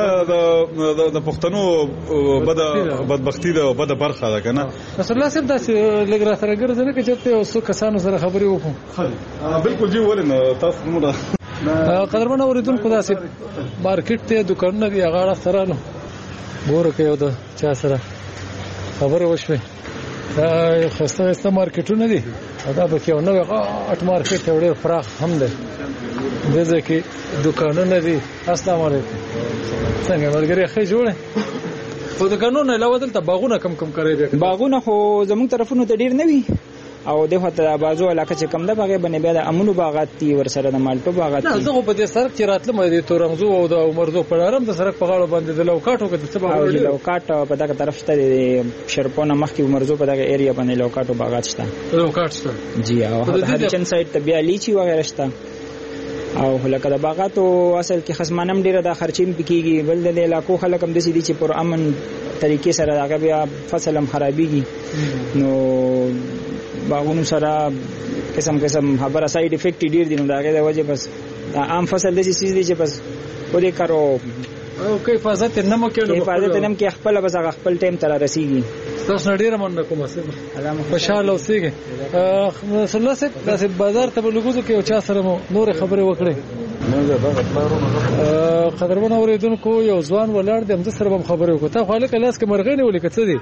دا د پښتنو بدبختی ده بده برخه ده کنه رسول الله صاحب داسې لګ را سره ګرځنه کې چې ته اوس کسانو سره خبرې وکړو بالکل جی ولنه تاسو موږ قدرمن اوریدونکو داسې مارکیټ ته دکانونه دی هغه سره نو ګوره کې یو د چا سره خبره وشوي دا خسته مارکیټونه دي دا به کې نو اټ مارکیټ ډېر فراخ هم دی دغه کې دکانونه دي. السلام علیکم څنګه ملګری ښه جوړه خو دکانونه علاوه دلته باغونه کم کوي دي. باغونه خو زموږ طرفونو ته ډیر نه وي او دغه ته بازو علاقه چې کم ده باغې باندې بیا د امونو باغات دي ورسره د مالټو باغات دي. زه په دې سړک چې راتلم د تورنګزو او د عمرزو په لارم د سړک په غاړه باندې د لوکاټو کې د څه باغ دی. لوکاټ په دغه طرف ته د شرپونه مخکې عمرزو په دغه ایریا باندې لوکاټو باغات شته. لوکاټ شته جی او هرچن سایت ته بیا لیچي وغیرہ شته او لکه د باغاتو اصل کې خصمانم ډیره د خرچیم پکېږي بل د علاقو خلک هم د سې دي چې پر امن طریقې سره هغه بیا فصل هم خرابېږي نو باغونو سره قسم خبره ساید افیکټ ډیر دي نو دا غي د وجه بس عام فصل د سې دي چې بس ورې کارو او کې حفاظت نه مو کې حفاظت نه کې خپل بس خپل ټیم تر رسیږي. تاسو ډیره مننه کوم سره خوشاله اوسئ. سلاسه د بازار ته بلګو کې او چا سره نور خبره وکړي. قدرمن اوریدونکو یو ځوان ولاړ دی هم سره هم خبره وکړه. تا خو له کلاس کې مرغې نه ولیکې څه دي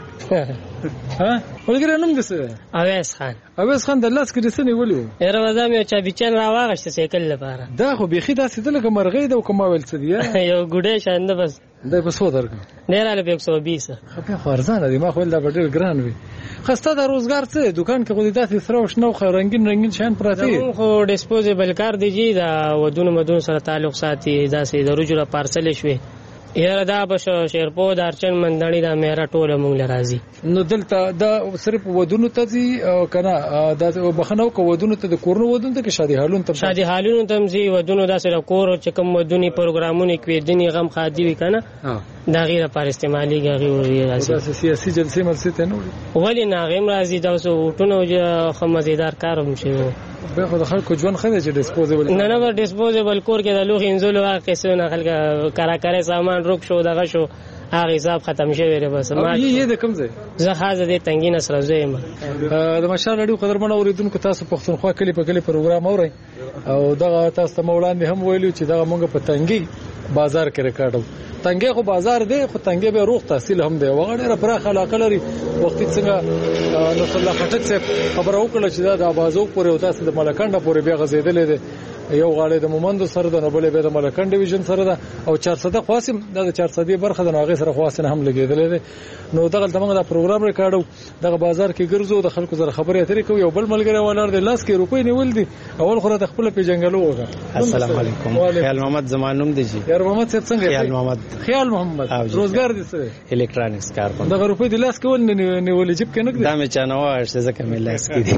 ها ولګره نوم دسه اویس خان د لاس کې دسه نیولې یره وځم یو چا بیچن راوغشت سیکل لپاره دا خو بيخي داسې د لکه مرغې د کومه ویل څه دی یو ګډه شاند بس دا په څو درګه نه را له 120 خپل خارزانه دی ما خو دا ډېر ګران وي. خسته د روزګار څه دکان کې خو داسې سره وشنو خو رنگین شان پراته خو ډیسپوزیبل کار دی جی دا ودونه مدون سره تعلق ساتي داسې د رجوله پارسل شوي یاره دا بشو شیرپو دارچن مندانی دا میرا ټوله مونږ لرازي نو دلته دا صرف ودونو ته زی کنه دا بخنو کو ودونو ته د کورنو ودونو ته شادي حالونو ته زی ودونو دا سره کور چې کوم ودونی پروګرامونه کې دني غم خادي وی کنه دا غیره پر استعمالي غوړي راځي سیاسي جلسې مرسته ته نو ولی ناغم راځي دا سو ټونو خو مزیدار کاروم شي به خو د خلکو ژوند خدای چې ډیسپوزیبل نه ډیسپوزیبل کور کې د لوخ انزول واقع سونه خلک کارا سامان روک شو دغه شو هغه حساب ختم شوی دی بس ما یې د کوم ځای زه حاضر دي تنګین سره زویم د مشال اړو قدرمن اوریدونکو تاسو پښتونخوا کلی په کلی پروګرام اورئ او دغه تاسو ته مولانا هم ویلو چې دغه مونږ په تنګي بازار کې ریکارډو تنګي خو بازار دی خو تنګي به روغ تحصیل هم دی وغړي را پراخه علاقه لري وخت څنګه نصر الله خټک صاحب خبر وکړه چې دا د بازو پورې او تاسو د ملکانډه پورې بیا غزیدلې دي یو غاړې د مومندو سره د نوبلې به د ملکان ډیویژن سره ده او 400 قاسم د 400 برخه د ناغې سره قاسم هم لګیدلې ده نو دغه تمام دا پروګرام ریکارډو دغه بازار کې ګرځو د خلکو سره خبرې اترې کوي یو بل ملګری ولر د لاس کې روپۍ نیول دي اول خو د خپل پیجنګلو وګه. السلام علیکم خیال محمد زمانوم دی جی یار محمد صاحب څنګه خیال محمد روزګار دي څه الکترونیکس کار کوم دغه روپۍ د لاس کې ول نیول جيب کې نه دا مې چانه واشه ځکه مې لاس کې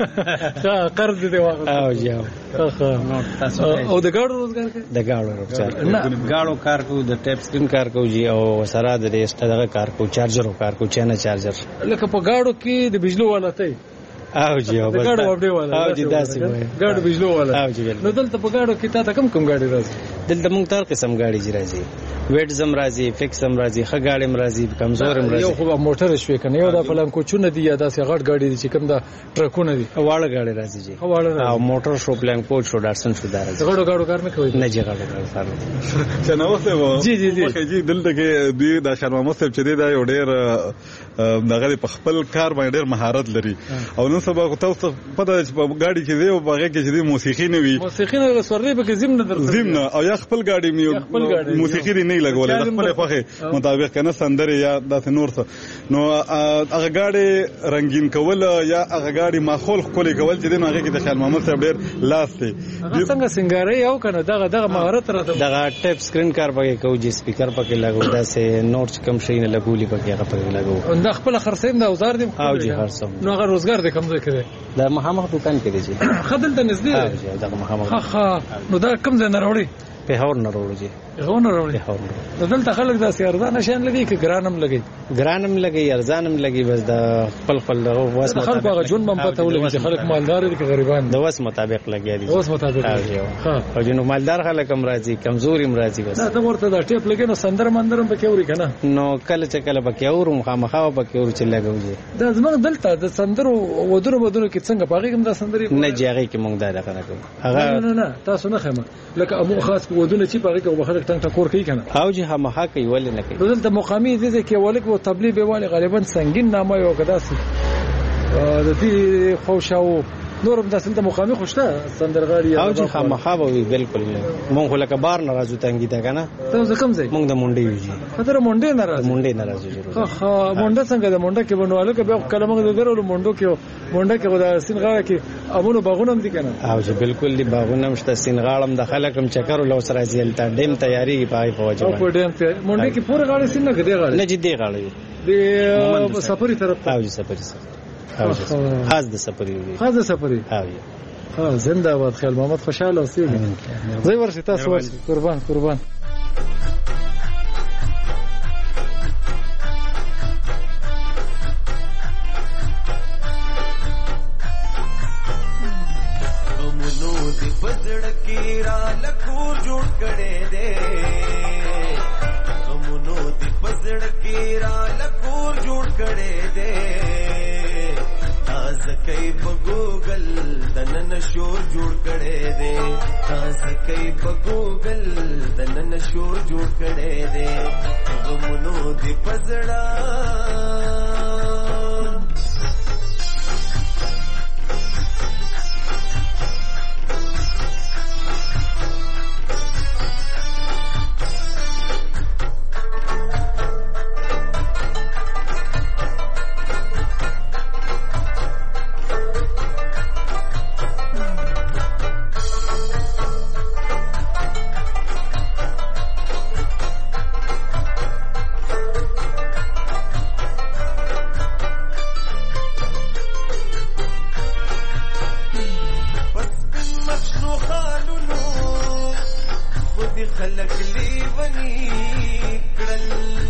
دي قرض دی واغ او جاو او د ګاړو روزګار کوي د ګاړو روزګار نه ګاړو کار کو د ټیپ سکرین کار کو جی او سره د دغه کار کو چارجر کار کو چانه چارجر لکه په ګاړو کې د بجلی والاته او جی او ګاړو وبډي والا او جی داسې وای ګاړو بجلی والا او جی نو دلته په ګاړو کې تا کم غاډي راځي دلته مونږ تر قسم غاډي جی راځي ویټ زم راځي فکس زم راځي خ غاډي م راځي کمزور م راځي یو خو موټر شوي کنه یو د فلان کوچونه دی یا داسې غټ غاډي دي چې کوم د ټرکونه دي واړه غاډي راځي جی او موټر شو پلان کوچ شو ډارسن شو دارځي غاډو کار نه کوي نه جی غاډو کار څنګه وسه و جی جی دلته کې دوی د شرما مصطفی چې دا یو ډېر دغه په خپل کار باندې ډېر مهارت لري او نن سبا تاسو پته چې په غاډي کې دی او باغې کې چې موسیقي نه وي موسیقي نه سورلي به کې زم نه او یا خپل غاډي میو موسیقي نه لګولې خپل خوخه مطابق کنه سندره یا د نور څه نو هغه غاډي رنگین کول یا هغه غاډي ماحول خولي کول چې دغه هغه کې د خیال محمد صاحب ډېر لاس دی څنګه سنگاري یو کنه دغه مهارت راته دغه ټیپ سکرین کار پکې کو جی سپیکر پکې لګو دا سه نوټ کم شي نه لګولي پکې هغه پکې لګو دا خپل خرڅیم د اوزار دي او جی خرڅم نو هغه روزګار دې کم ځای کړي دا مخامخ دکان کې دی جی خدل ته نږدې دا مخامخ نو دا کم ځای نه راوړي په هور نه راوړي جی غونه راوړي دلته خلک دا سیارزان شان لګي کې ګرانم لګي ارزانم لګي بس د خپل واس مطابق خلک هغه جون بم پته ولګي چې خلک مالدار دي که غریبان د واس مطابق لګي دي واس مطابق او جنو مالدار خلک هم راځي کمزوري هم راځي بس دا ورته دا ټیپ لګي نو سندر مندرم پکې اوري کنه نو کله چې کله پکې اورم خامخا پکې اور چې لګوي دا زموږ دلته د سندرو ودونو کې څنګه پاږي کوم دا سندري نه جاږي کې مونږ دا کنه کوم هغه نه تاسو نه خمه لکه امو خاص ودونه چې پاږي کوم خلک ټنګ ټکور کوي کنه او چې خامخا کوي ولې نه کوي دلته مقامي دي کې ولک او تبلیغ به والی غالبا سنگین نامه یو کداسي د دې خوشاو نورم د سنت مقامي خوشته سندرغاړي او چې خامخا به بالکل مونږ لکه بار ناراضو تنګی دا کنه ته کوم ځای مونږ د مونډې یوځي خطر مونډې ناراض ها مونډه څنګه د مونډه کې بنواله کې به کلمه درولو مونډو کې مونډه کې خدای سینغاړه کې امونو باغونم دي کنه او چې بالکل دی باغونم شته سینغاړم د خلکم چکر لو سره ځلتا ډیم تیاری پای فوجو او په ډیم مونډه کې پوره غاړي سین نه کړي غاړي نه جدي غاړي د سفري طرف او سفري خاص د سفري ها زنده باد خیال محمد خوشاله اوسئ زوی ورشي تاسو قربان غمونو دی پزړ کې را لکور جوړ کړي دے غمونو دی پزړ کې را لکور جوړ کړي دے زکای په ګوګل دنن شور جوړ کړي دي زکای په ګوګل دنن شور جوړ کړي دي غمونو دی پزړه خلق لیونی کړل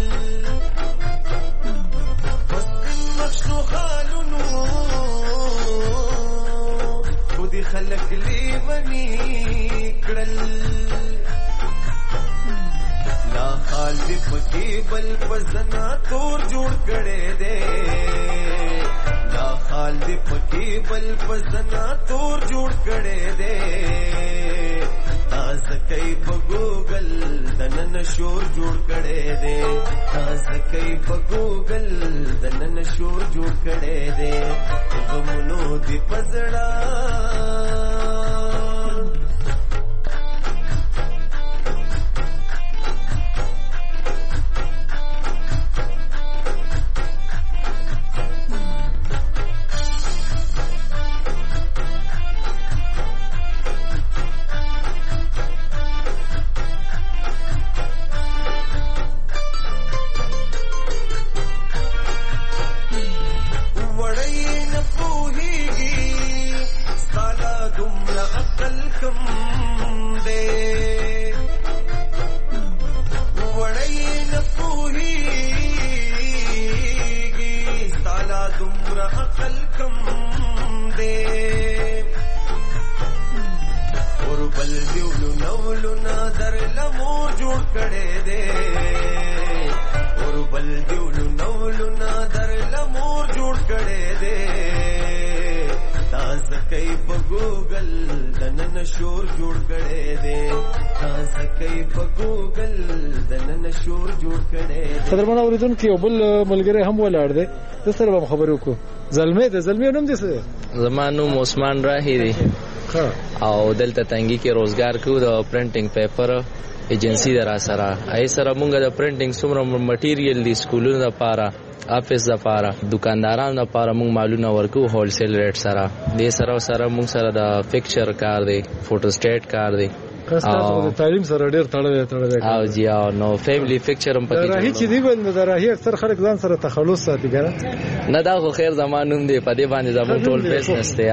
بس مخشنو خالونو خودی خلق لیونی کړل لا خال دی پکی بل پزنا تور جوړ کړي دے لا خال دی پکی بل پزنا تور جوړ کړي دے زکای په ګوګل دنن شور جوړ کړي دي زکای په ګوګل دنن شور جوړ کړي دي غمونو دی پزړه شور جوړ کړي دي زکای په ګوګل دنن شور جوړ کړي دي قدرمن اوریدونکو یو بل ملګری هم ولاړ دی د سره به خبرو کو زلمه نوم دي څه زمانو عثمان راهی دی او دلته تنګي کې روزګار کو د پرنټینګ پیپر ایجنسی درا سره ای سره مونږ د پرنټینګ څومره مټیریل دی سکولونو لپاره افیس لپاره دکاندارانو لپاره مونږ مالونه ورکو هول سیل ریټ سره د سره مونږ سره د پکچر کار دی فوټو سټیټ کار دی تاسو د تعلیم سره ډیر تړلې او جی او نو فیملی پکچر هم پکې راهي چې دی بل د راهي اکثر خلک ځان سره تخلص ساتي ګره نه دا خو خیر زمانوم دی په دې باندې زموږ ټول بزنس دی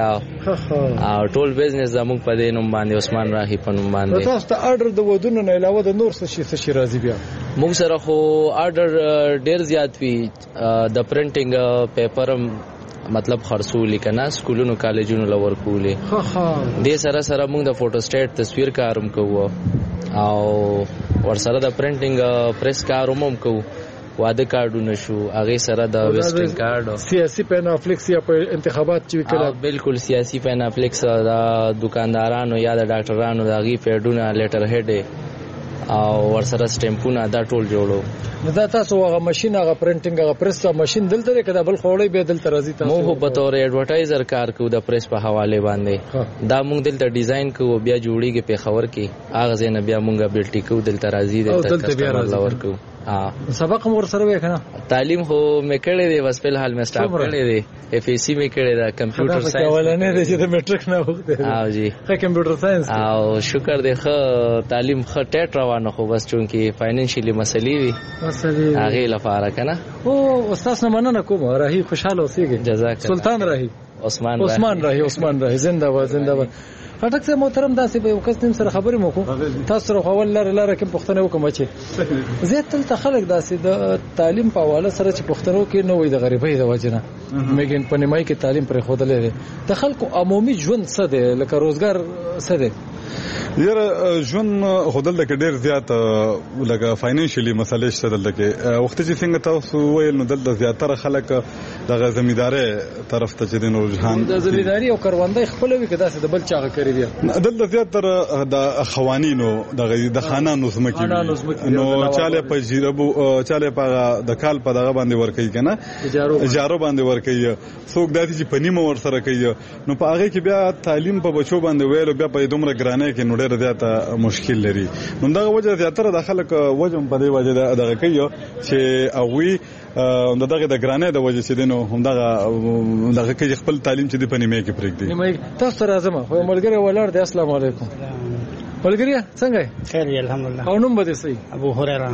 او ټول بزنس زموږ په دې نوم باندې عثمان راهي په نوم باندې. تاسو ته آرډر د ودونو نه علاوه د نور څه شي راځي بیا؟ موږ سره خو آرډر ډیر زیات وي د پرنټینګ پیپر مطلب خرڅولې کنه سکولونو کالجونو لور کولې دې سره موږ د فوټو سټیټ تصویر کاروم کوو او ورسره د پرنټینګ پریس کاروم کوو واده کارډونه شو هغه سره د ویزټینګ کارت سیاسي پینافلیکس یا په انتخابات چې کله بالکل سیاسي پینافلیکس د دکاندارانو یا د ډاکټرانو د غي پیډونه لیټر هډ او ورسره سټمپونه دا ټول جوړو. دا تاسو هغه ماشين هغه پرنټینګ هغه پریس ماشين دلته لري کدا بل خوړې به دلته راځي تاسو مو په تور ایڈورټایزر کار کوو د پریس په حواله باندې دا موږ دلته ډیزاین کوو بیا جوړیږي په خبر کې هغه زنه بیا موږ بلټی کوو دلته راځي دلته کسٹمر لور کوو. سبق مور سره وکنه تعلیم هو مې کړې دی بس په حال مې سٹاپ کړې دی اف ای سی مې کړې دا کمپیوټر ساينس اولنې دی چې د میټریک نه وخت او جی کمپیوټر ساينس او شکر دی خو تعلیم خو ټیټ روانه خو بس چونکی فاینانشلی مسلې وي هغه لپاره کنه او استاد نه مننه کوم راهي خوشاله اوسېږي جزاک سلطان راهي عثمان راهي زنده باد خټک سه محترم داسې به یو کس نیم سره خبرې مو کو تاسو سره اول لاره کې پښتنه وکم چې زیات تل خلک داسې د تعلیم په حواله سره چې پښتنو کې نه وي د غریبۍ د وجنه میګن پنیمای کې تعلیم پر خوده د خلکو عمومي ژوند څه دی لکه روزګار څه دی یاره ژوند خودل د ډیر زیات لکه فاینانشلی مسلې شته دلته وخت چې څنګه تاسو ویل نو دلته زیاتره خلک د زمینداري طرف ته چې د رجحان د زمینداري او کاروندې خپل وی کدا څه د بل چاغه کوي بیا دلته زیاتره د خوانینو د خانانو سمکی نو چاله په جیربو چاله په د کال په دغه باندې ور کوي کنه اجارو باندې ور کوي څوک داسې چې پنیمه ور سره کوي نو په هغه کې بیا تعلیم په بچو باندې ویلو بیا په دومره ګرانه کې نو ډېر زیاته مشکل لري نو دغه وجه زیاتره د خلک وجه په دې وجه دغه کوي چې اووی دغه د ګرانه د وجه چې دینو دغه کې خپل تعلیم چې د پنیمه کې پرېږدي. تاسو راځم خو ملګری ولر دی. السلام علیکم ملګری څنګه خیر دی الحمدلله. او نوم به سي ابو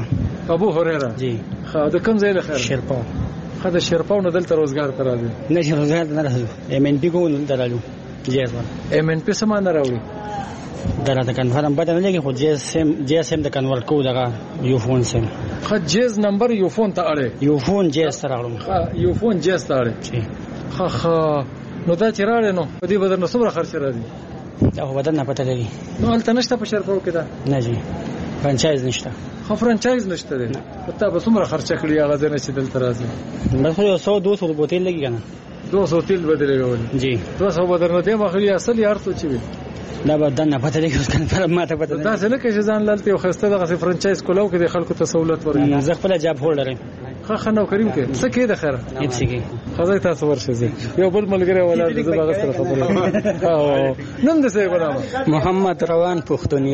هريره جی خا د کوم ځای له خیر شیرپاو خا د شیرپاو نه دلته روزګار تر راځي نه روزګار نه راځي ام ان پی کو نه درالو جیز ام ان پی سم نه راوړي درته کنفرم پته نه لګي خو جیز هم د کنورټ کو دغه یو فون سم خا جیز نمبر یو فون ته اړه یو فون جیز سره اړم یو فون جیز ته اړه خا نو دا چیرې نو په دې بدر نو څومره خرچ راځي دا بدر نه پته لګي نو الته نشته په شرپاو کې دا نه جی فرانچایز نشته خو فرانچایز نشته دی پته به څومره خرچ کړی هغه ځنه چې دلته راځي بس خو 100-200 بوتل لګي کنه 200 تیل بدلېږي جی 200 بدر نه دی مخلي اصل یار څه چی وي دا بدن نه پته لګي کنه ماته پته دا څه نه کې ځان لالته یو خسته دغه فرانچایز کولو کې د خلکو ته سہولت ورکړي زه خپل جاب هولډر یم خنو کریم کې څه کې د خیره هیڅ کې خدای تاسو ورشه یو بل ملګری ولا د باغ سره خبره او نن د څه غواړم محمد روان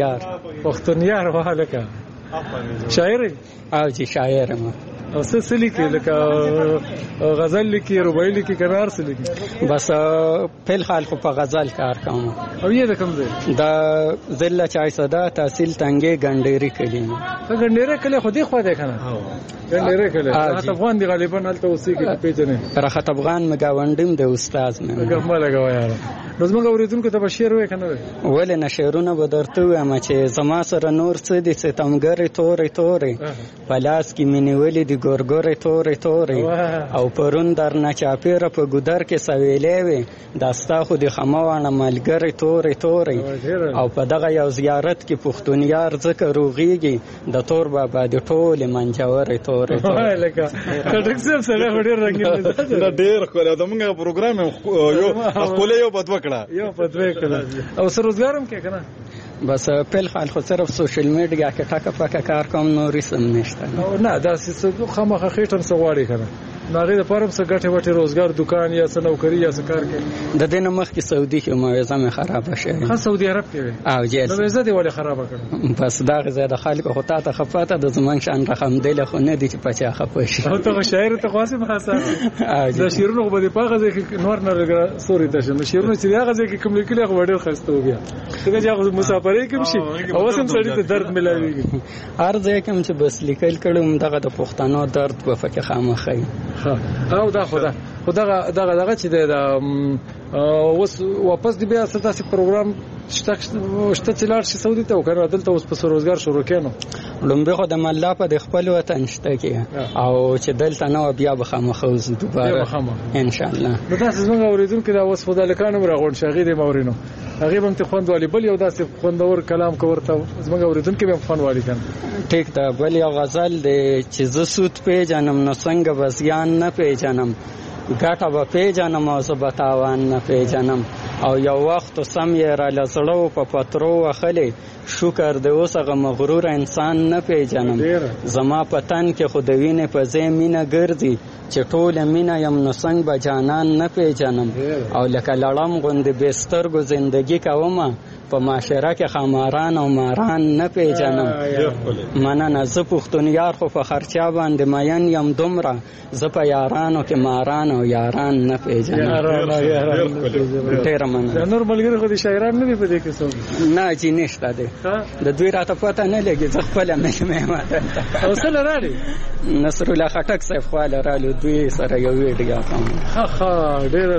پښتونیار وهلکه شاعر او چې شاعر ما او څه سلی کې لکه غزل لیکي رباعي لیکي قرار سلی کې بس په حال خو په غزل کار کوم او یې د کوم ځای دا ضلع چای صدا تحصیل تنګي ګنډيري کلی ګنډيري کلی خو دې خو ده کنه ګنډيري کلی راحت افغان دی غالبا هلته اوسې کې پیژنې راحت افغان مګاوندم د استاد مې ګمه لګاو یار روز موږ اوریدونکو ته بشیر وې کنه ولې نشهرونه بدرته وایم چې زما سره نور څه دي ستمګری تورې پلاس کې منولې دي ګورګورې تورې او پرون در نه چاپیره په ګودر کې سویلې وي داستا خو د خموانه ملګری تورې او په دغه یو زیارت کې پښتونیار ذکر روغيږي د تور بابا د ټول منجورې تورې لکه کټک سره وړي رنگین دا ډېر خو دا موږ پروګرام یو خپل یو بدو کړه او سر روزګارم کې کنه بس په حال خو صرف سوشل میډیا کې ټاکه پاکه کار کوم نو رسم نشته نه دا څه خامخه خېټم سغواړي کنه ناغې د پرم څه ګټه وټه روزګار دکان یا څه نوکری یا څه کار کوي د دې نه مخکې سعودي کې موعظه مې خرابه شوه خاص سعودي عرب کې او جیس موعظه دی ولې خرابه کړه بس دا زیاده خلک خو ته خفاته د زمان شان رقم دی له خو نه دي چې پچا خپه شي او ته شاعر ته خاصه حساس دا شیرونو په دې پاغه ځکه نور نه لګا سوري ته شنو شیرونو چې هغه ځکه کوم لیکل هغه ډېر خسته و بیا څنګه چې هغه مسافرې کوم شي او سم سړی ته درد ملایوي هر ځای کوم چې بس لیکل کړم دغه د پښتنو درد په فکه خامخې او دا خدا دغه چې دا اوس واپس دی بیا ستاسو پروګرام شته چې لاړ شي سعودي ته وکړه دلته اوس په روزګار شروع کینو لومبه خو د مله په خپل وطن شته کې او چې دلته نو بیا به خامخوز دوباره ان شاء الله نو تاسو څنګه اوریدونکو دا اوس خدای لکانو راغون شاغې دی مورینو هغه هم ته خوند والی بل یو داسې خوندور کلام کوورته زموږ اوریدونکو به خوند والی کړي ټیک دا بل یو غزل دی چې ز سود پیژنم نو څنګه بزیان نه پیژنم ګټه به پیژنم او زبتاوان نه پیژنم او یو وخت سم یې را لزړو په پترو وخلې شکر د اوسغه مغرور انسان نه پیژنم زما پتن کې خودوینه په زمينه ګرځي چې ټول مینه یم نو څنګه به جانان نه پیژنم او لکه لړم غوندې بسترګو زندگی کومه په معاشره کې خماران او ماران نه پیژنم مننه زه پښتون یار خو په خرچا باندې مین یم دومره زه په یارانو کې ماران او یاران نه پیژنم ډېر مننه نور ملګری خو دي شاعران نه دي په دې کې څو نه چې نشته دي د دوی راته پته نه لګي زه خپل مې ماته او سره راړي نصر الله خټک صاحب خو لرالو دوی سره یو ویډیو کوم ها ډېر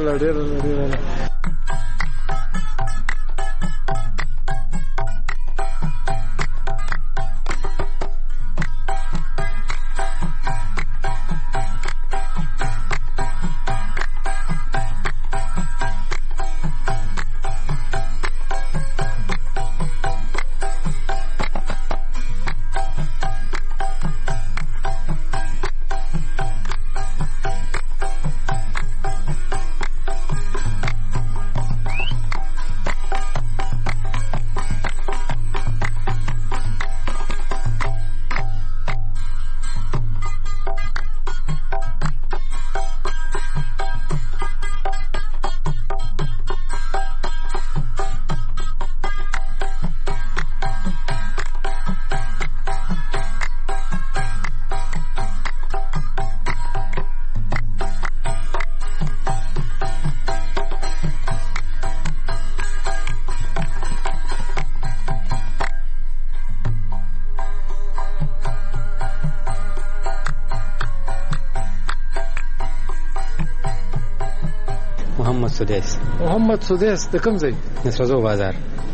محمد سدیس د کوم ځای نصرزو بازار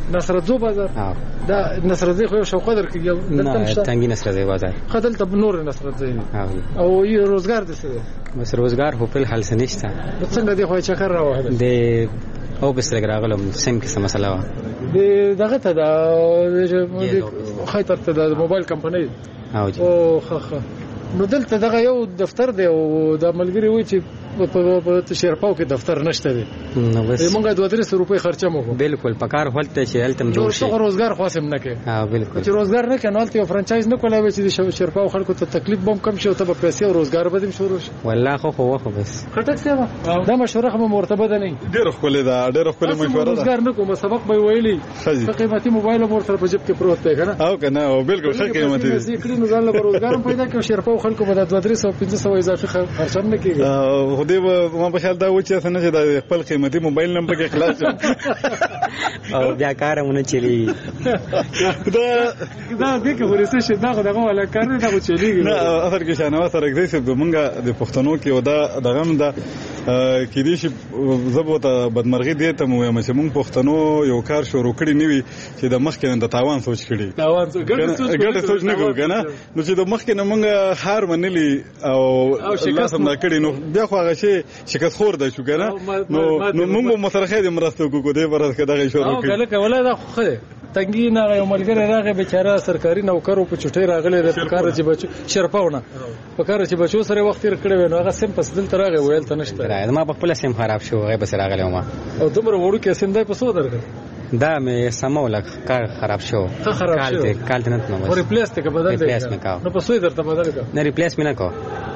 دا نصرزو خو شو قدر کې نه تنګي نصرزو بازار خدل ته نور نصرزو او یو روزګار د څه بس روزګار خو په حال سنشته څنګه دی خو چکر راوړل د او بس راغلم سم کې مسله و دغه ته دا خیتر ته د موبایل کمپنۍ او خخ نو دلته دغه یو دفتر دی او د ملګری وای چې په شیرپاو کې دفتر نشته دی نو بس موږ 200 روپۍ خرچه مو بالکل پکار هولته چې هلتم جوړ شي نو روزګار خاصم نه کوي ها بالکل چې روزګار نه کوي نو هلته یو فرانچایز نه کولای چې شیرپاو خلکو ته تکلیف بم کم شي او ته په پیسې او روزګار بدیم شروع شي والله خو بس خټک سیوا دا مشوره هم مرتبه ده نه ډېر خپل ده ډېر خپل مشوره ده روزګار نه کوم سبق به ویلي په قیمتي موبایل مور سره په جیب کې پروت دی کنه او کنه او بالکل ښه قیمتي دي کړي نو ځان له روزګار پیدا کوي شیرپاو خلکو به 200 500 اضافي خرچ نه کوي خو دې ما په خیال دا و چې څنګه چې د خپل قیمتي موبایل نمبر کې خلاص او بیا کارونه چلی دا دې کې ورسې شه دغه ولا کار نه دا چلیږي نه اثر کې شانه سره دې چې موږ د پښتنو کې ودا دغه دا کې دې شي زبوته بدمرغي دې ته مو چې موږ پښتنو یو کار شروع کړی نیوي چې د مخ کې د تاوان سوچ کړي ګټه سوچ نه کوو کنه نو چې د مخ کې موږ هار منلي او لازم نه کړی نو بیا خو هغه شي شکست خور ده شو کنه نو موږ مسرخه دې مرسته کوو دې ورځ کې دغه شروع کړي او کله ولا دا خو تنګي نه یو ملګری راغی بیچاره سرکاري نوکر په چټي راغلی د کار چې بچو شرپاونه په کار چې بچو سره وخت تیر کړی نو هغه سم پس دل ترغه ویل ته نشته ما په خپل سم خراب شو هغه بس راغلی ما او دومره وړو کې سم دای په سو درګ دا مې سمولک کار خراب شو کال ته نه نو ریپلیس ته بدل دی ریپلیس مې کاو نو په سو درته بدل کا نه ریپلیس مې نه کو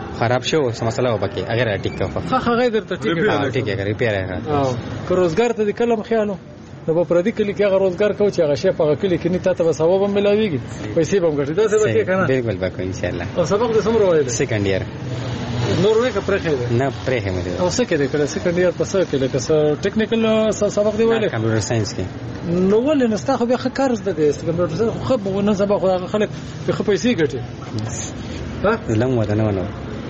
خراب شو مسله وبکه اگر ټیک کا هغه درته ټیک ہے ریپیر ہے که روزګار ته د کلم خیالو نو په پردي کلی کې هغه روزګار کوي چې هغه شی په کلی کې نه تاسو ثواب هم ملاويږي پیسې به هم ګټي دا څه به کنه بالکل به ان شاء الله. او سبق د سمرو وایي سیکنډ ایئر نور نه کا پرخه نه پرخه مې او څه کې د کله سیکنډ ایئر په څه کې لکه څه ټیکنیکل سبق دی ویل کمپیوټر ساينس کې نو ولې نستا خو به کار زده دي کمپیوټر ساينس خو به نه سبق خلک په پیسې ګټي ها لم ودانه ونه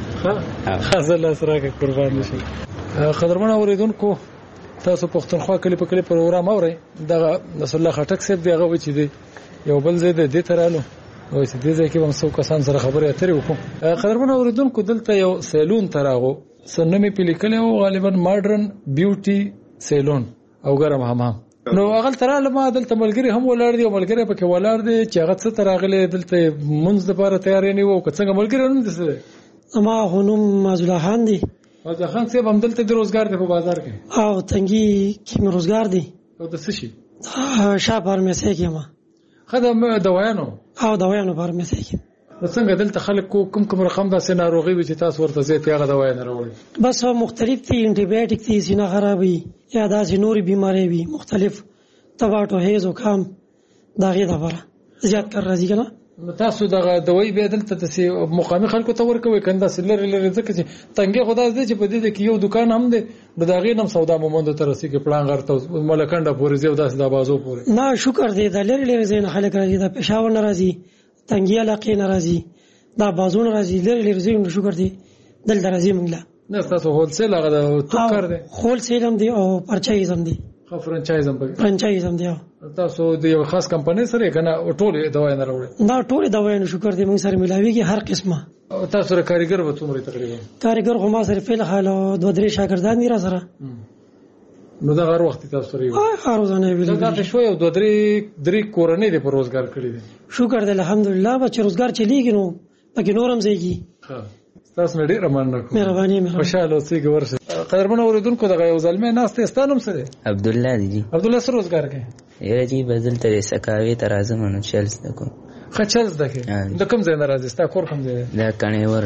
ها زله سره کې قربان شي. قدرمن اوریدونکو تاسو پښتونخوا کلی په کلی پروګرام اورئ د رسول الله خټک صاحب دی هغه و چې دی یو بل ځای د دې ترالو او چې دې ځای کې هم څو کسان سره خبرې اترې وکړو. قدرمن اوریدونکو دلته یو سیلون تراغو سنمې پلیکل او غالبا ماډرن بیوټي سیلون او ګرم حمام نو هغه تراله ما دلته ملګری هم ولاړ دی او ملګری پکې ولاړ دی چې هغه څه تراغله دلته منځ لپاره تیار نه وو که څنګه ملګری هم دي اما هنوم مازولا خان دی او ځکه خان صاحب هم دلته د روزګار دی په بازار کې او تنګي کې روزګار دی او د څه شي شاه فارمیسي کې ما خدام دوایانو او دوایانو فارمیسي کې څنګه دلته خلک کوم رقم د سيناروغي وي چې تاسو ورته زه پیغه دوایانو راوړي بس مختلف دي انټي دي سینه خرابي یا داسې نوري بيماري وي مختلف تباټو هیز او کام داغه دبره زیات کار راځي کنه تاسو دغه دوی به دلته د مقامي خلکو ته ورکوي کنده سلر لري ځکه چې تنګي خدای دې چې په دې کې یو دکان هم دی د داغې نم سودا مومند ته رسي کې پلان غرته ملکنده پورې زیو داس د بازو پورې نه شکر دې د لری زین خلک راځي د پېښور ناراضي تنګي علاقې ناراضي دا بازو ناراضي لری زین شکر دې دل درازي منګلا نه تاسو هول سیل هغه تو کار دې هول سیل هم دی او پرچایز هم دی فرانچایز هم دی تاسو د یو خاص کمپنۍ سره کنه ټولې دوايي نه راوړي دا ټولې دوايي شکر دې موږ سره ملاويږي هر قسمه تاسو سره کاریګر به څومره تقریبا کاریګر هم سره په حاله 2-3 شاګردان دي را سره نو دا هر وخت تاسو سره هر ورځ نه ویل دا شوی 2-3 کورنۍ د پر روزګار کړی دي شکر دې الحمدلله به روزګار چلیږي نو پکې نورم زیږي تاسو نه ډیر مننه کوم مهرباني خوشاله اوسئ ورشه. قدرمن اوریدونکو دغه یو ځلمه ناشته ستانم سره عبد الله دی عبد الله سره روزګار کوي یره جی بدل تر سکاوي تر اعظم نو چلز دکو خچلز دکې د کوم ځای نه راځي ستا کور کوم ځای دا کنيور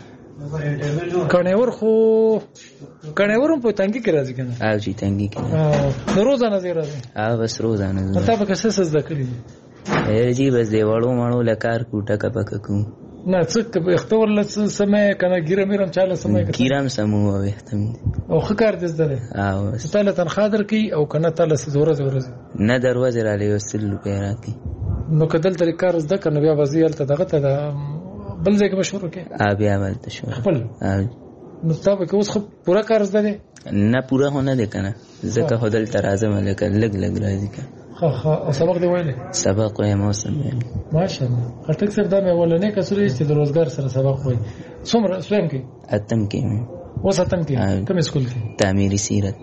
کنيورم په تنګي کې راځي کنه او جی تنګي کې نو روزانه زی راځي بس روزانه مطلب که څه څه ذکرې یره جی بس دی وړو مانو لکار کوټه کا پککو نه څه اختور لڅ سمه کنه ګیرم میرم چاله سمه ګیرم سمو او احتم او خکار دې زده او تعالی تنخواه درکې او کنه تعالی زوره نه دروازه را لې وسل پیرات کی نو کدل طریقار زده کنه بیا وزیل ته دغه ته بل ځای کې مشهور کې بیا ولته شو خپل نو تاسو کې اوس خو پورا کار زده نه پورا هونه ده کنه ځکه هدل ترازم لکه لګ راځي کنه او سبق دی وایي سبق یې موسم ماشاءالله خټک سره دا مې ولنه کسوري چې د روزګار سره سبق وایي څومره سویم کې اتم کې اوس اتم کې کوم سکول کې تعمیری سیرت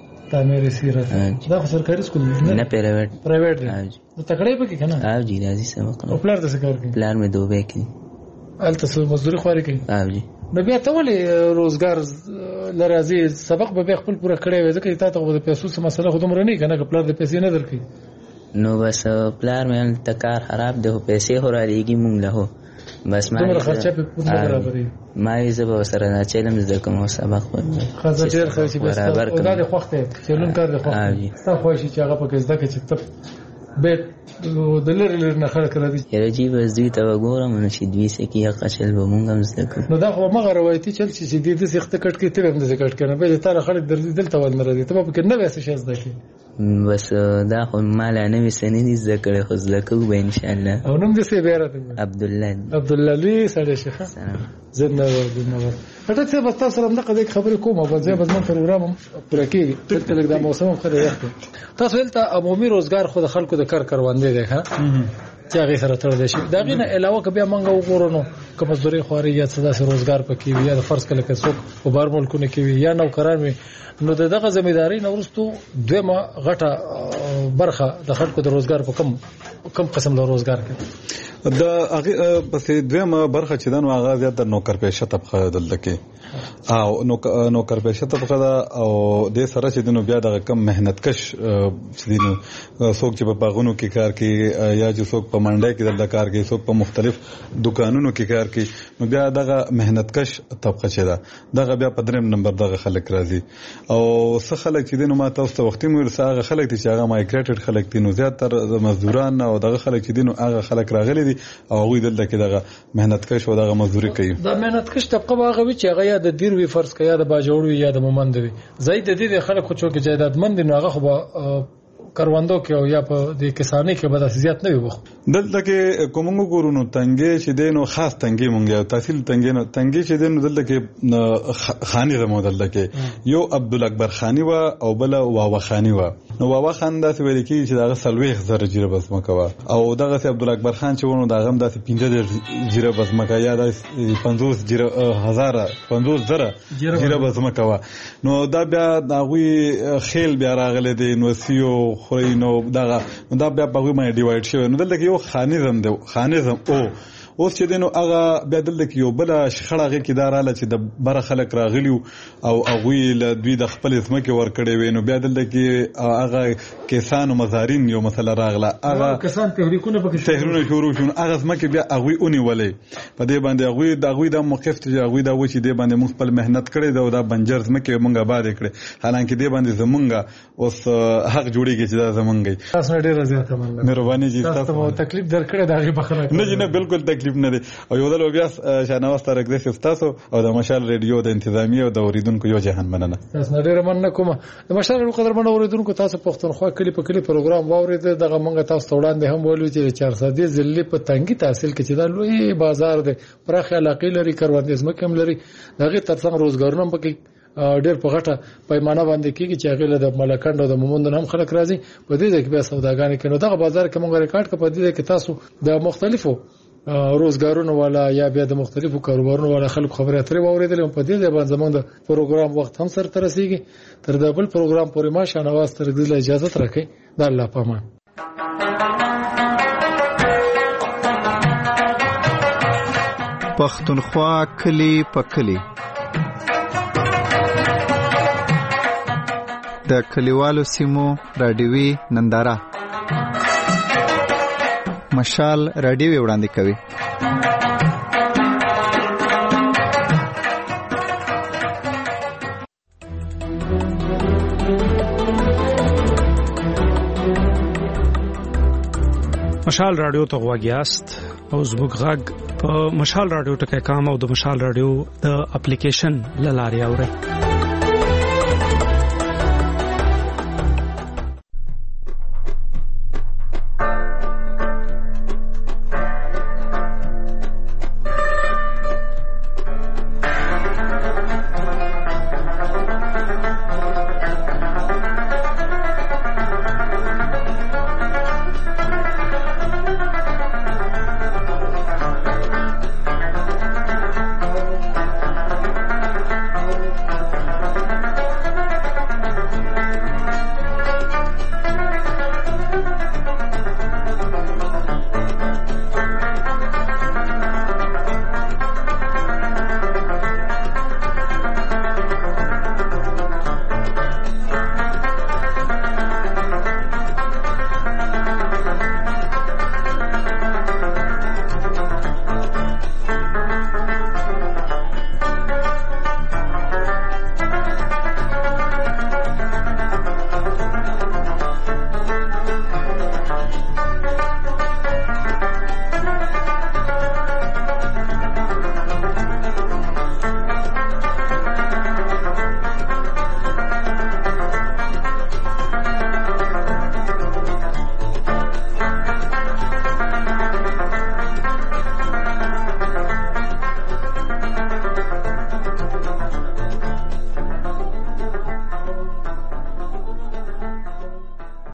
دا سرکاري سکول نه پرایویټ دی نو تکړه پکې کنه او جی راځي سبق او پلار د څه کار کوي پلار مې دوبه کې الته مزدوري خوري کوي او جی نو بیا ته ولې روزګار لرازي سبق به خپل پوره کړی وي ځکه تاسو د پیسو څه مسله خودم رني کنه پلار د پیسې نه درکې نو بس پلار مې تکار خراب ده پیسې هورالېږي مونږ له بس ما خرچه په پوره برابرې ما یې زه به سره نه چلم زده کوم سبق ورته خاصه ډېر خرچې برابر کوم دا د وخت چلون کار د وخت تاسو خوښي چې هغه پکې زده کې چې ته به د لری نه خلک راځي یره جی بس دوی ته وګورم نو چې دوی سې کې قشل به مونږ هم زده کوو نو دا خو مغه روایتي چل چې دې د سخت کټ کې ته هم د کټ کنه به تر خلک دلته ول نه راځي ته په کې نه وسه شې زده کې بس دا خو مال نه وسنې دي ذکر خو زلکو به ان شاء الله او نوم دې څه بیره عبد الله لوی سره شيخ زنه ورنه هټه څه بس تاسو سره دغه خبرې کومه په ځای بزمن پروګرام پر کې ته لږ د موسم خبره وخت تاسو ولته عمومي روزګار خو د خلکو د کار کاروانده دی ها چې هغه سره تر دې شي دا غینه علاوه کبه منګه وګورو نو که مزدوري خوري یا څه داسې روزګار پکې وي یا د فرض کله کې څوک په بار ملکونه کې وي یا نوکران وي نو دغه ځمېداري نو ورستو دویمه غټه برخه د خلکو د روزګار په کم قسم له روزګار کې د هغه پس دویمه برخه چې دنو هغه زیات د نوکر پیشه طبقه دلته کې او نوکر پیشه طبقه دا او د سره چې دنو بیا د کم مهنت کش دینو څوک چې په باغونو کې کار کوي یا چې څوک په منډه کې دلته کار کوي څوک په مختلف دکانونو کې کار ورکي نو بیا دغه مهنتکش طبقه چې ده دغه بیا په دریم نمبر دغه خلک راځي او څه خلک چې دینو ما تاسو ته وختي مو هغه خلک چې هغه مایګریټډ خلک دي نو زیاتره مزدوران او دغه خلک چې دینو هغه خلک راغلي دي او هغه دلته کې دغه مهنتکش او دغه مزدوري کوي. دا مهنتکش طبقه هغه وی چې هغه یا د دیر وی فرض کوي یا د باجوړ یا د مومند وي زید د خلکو چې جایدادمند نه هغه خو کروندو کې او یا په د کسانی کې به د زیات نه وي دلته کې کومو ګورونو تنګي چې دینو خاص تنګي مونږه تحصیل تنګي نو تنګي چې دینو دلته کې خاني زمو دلته کې یو عبد الاکبر خانی وا او بل واوا خانی وا نو واوا خان داسې ویل کی چې دغه سلويخ زره جیره بس مکوا او دغه عبد الاکبر خان چې ونه دغه داسې 15 جیره بس مکا یا د 50 جیره هزار 50 زره جیره بس مکوا نو دا بیا دغه خیل بیا راغله دي نو سیو خوري نو دا بیا په غوښمه ډیوایډ شوی نو دلته یو خانیزم دی خانیزم او اوس چې دینو هغه بیا دلته یو بل شخړه کې داراله چې د بر خلک راغلیو او هغه له دوی د خپل ځمکه ور کړې وینو بیا دلته کې هغه کسانو مزارین یو مسله راغله هغه کسان تحریکونه شروع شون هغه ځمکه بیا هغه اونې ولې په دې باندې هغه د موقف چې هغه دا و چې دې باندې موږ خپل مهنت کړې دا د بنجر ځمکه مونږه آباد کړې حالانکه دې باندې زمونږه اوس حق جوړیږي چې دا زمونږه تاسو ډیره زیاته مننه مهرباني جی تاسو تکلیف درکړه دا غي بخنه نه بالکل تکلیف نه دي او یو دل بیا شاهنواز ترک دې تاسو او د مشال ریډیو د انتظامی او د اوریدونکو یو جهان مننه تاسو ډیره مننه کوم د مشال قدر مننه اوریدونکو تاسو پښتونخوا کلی په کلی پروګرام واورید دغه مونږ تاسو وړاندې هم ویلو چې 400 ضلع په تنګي تحصیل کې چې دا لوی بازار دی پراخه علاقې لري کروندې ځمکه هم لري دغه ترڅنګ روزګارونه هم پکې ډېر په غټه پیمانه باندې کېږي چې هغه له ملکند او د مومند هم خلک راځي په دې کې بیا سوداګانې کوي دغه بازار کې مونږ ریکارډ کړ په دې کې تاسو د مختلفو روزګارونو والا یا بیا د مختلفو کاروبارونو والا خلکو خبرې اترې واوریدل په دې باندې زموږ د پروګرام وخت هم سره ترسيږي تر دا بل پروګرام پورې ما شاهنواز تر دې اجازه ترکې د الله پامان پښتونخوا کلی په کلی د کلیوالو سیمو رادیوي ننداره مشال رادیو وړاندې کوي. مشال رادیو ته غواګیاست او زموږ غږ په مشال رادیو ټکای کام او د مشال رادیو د اپلیکیشن لاري اوري.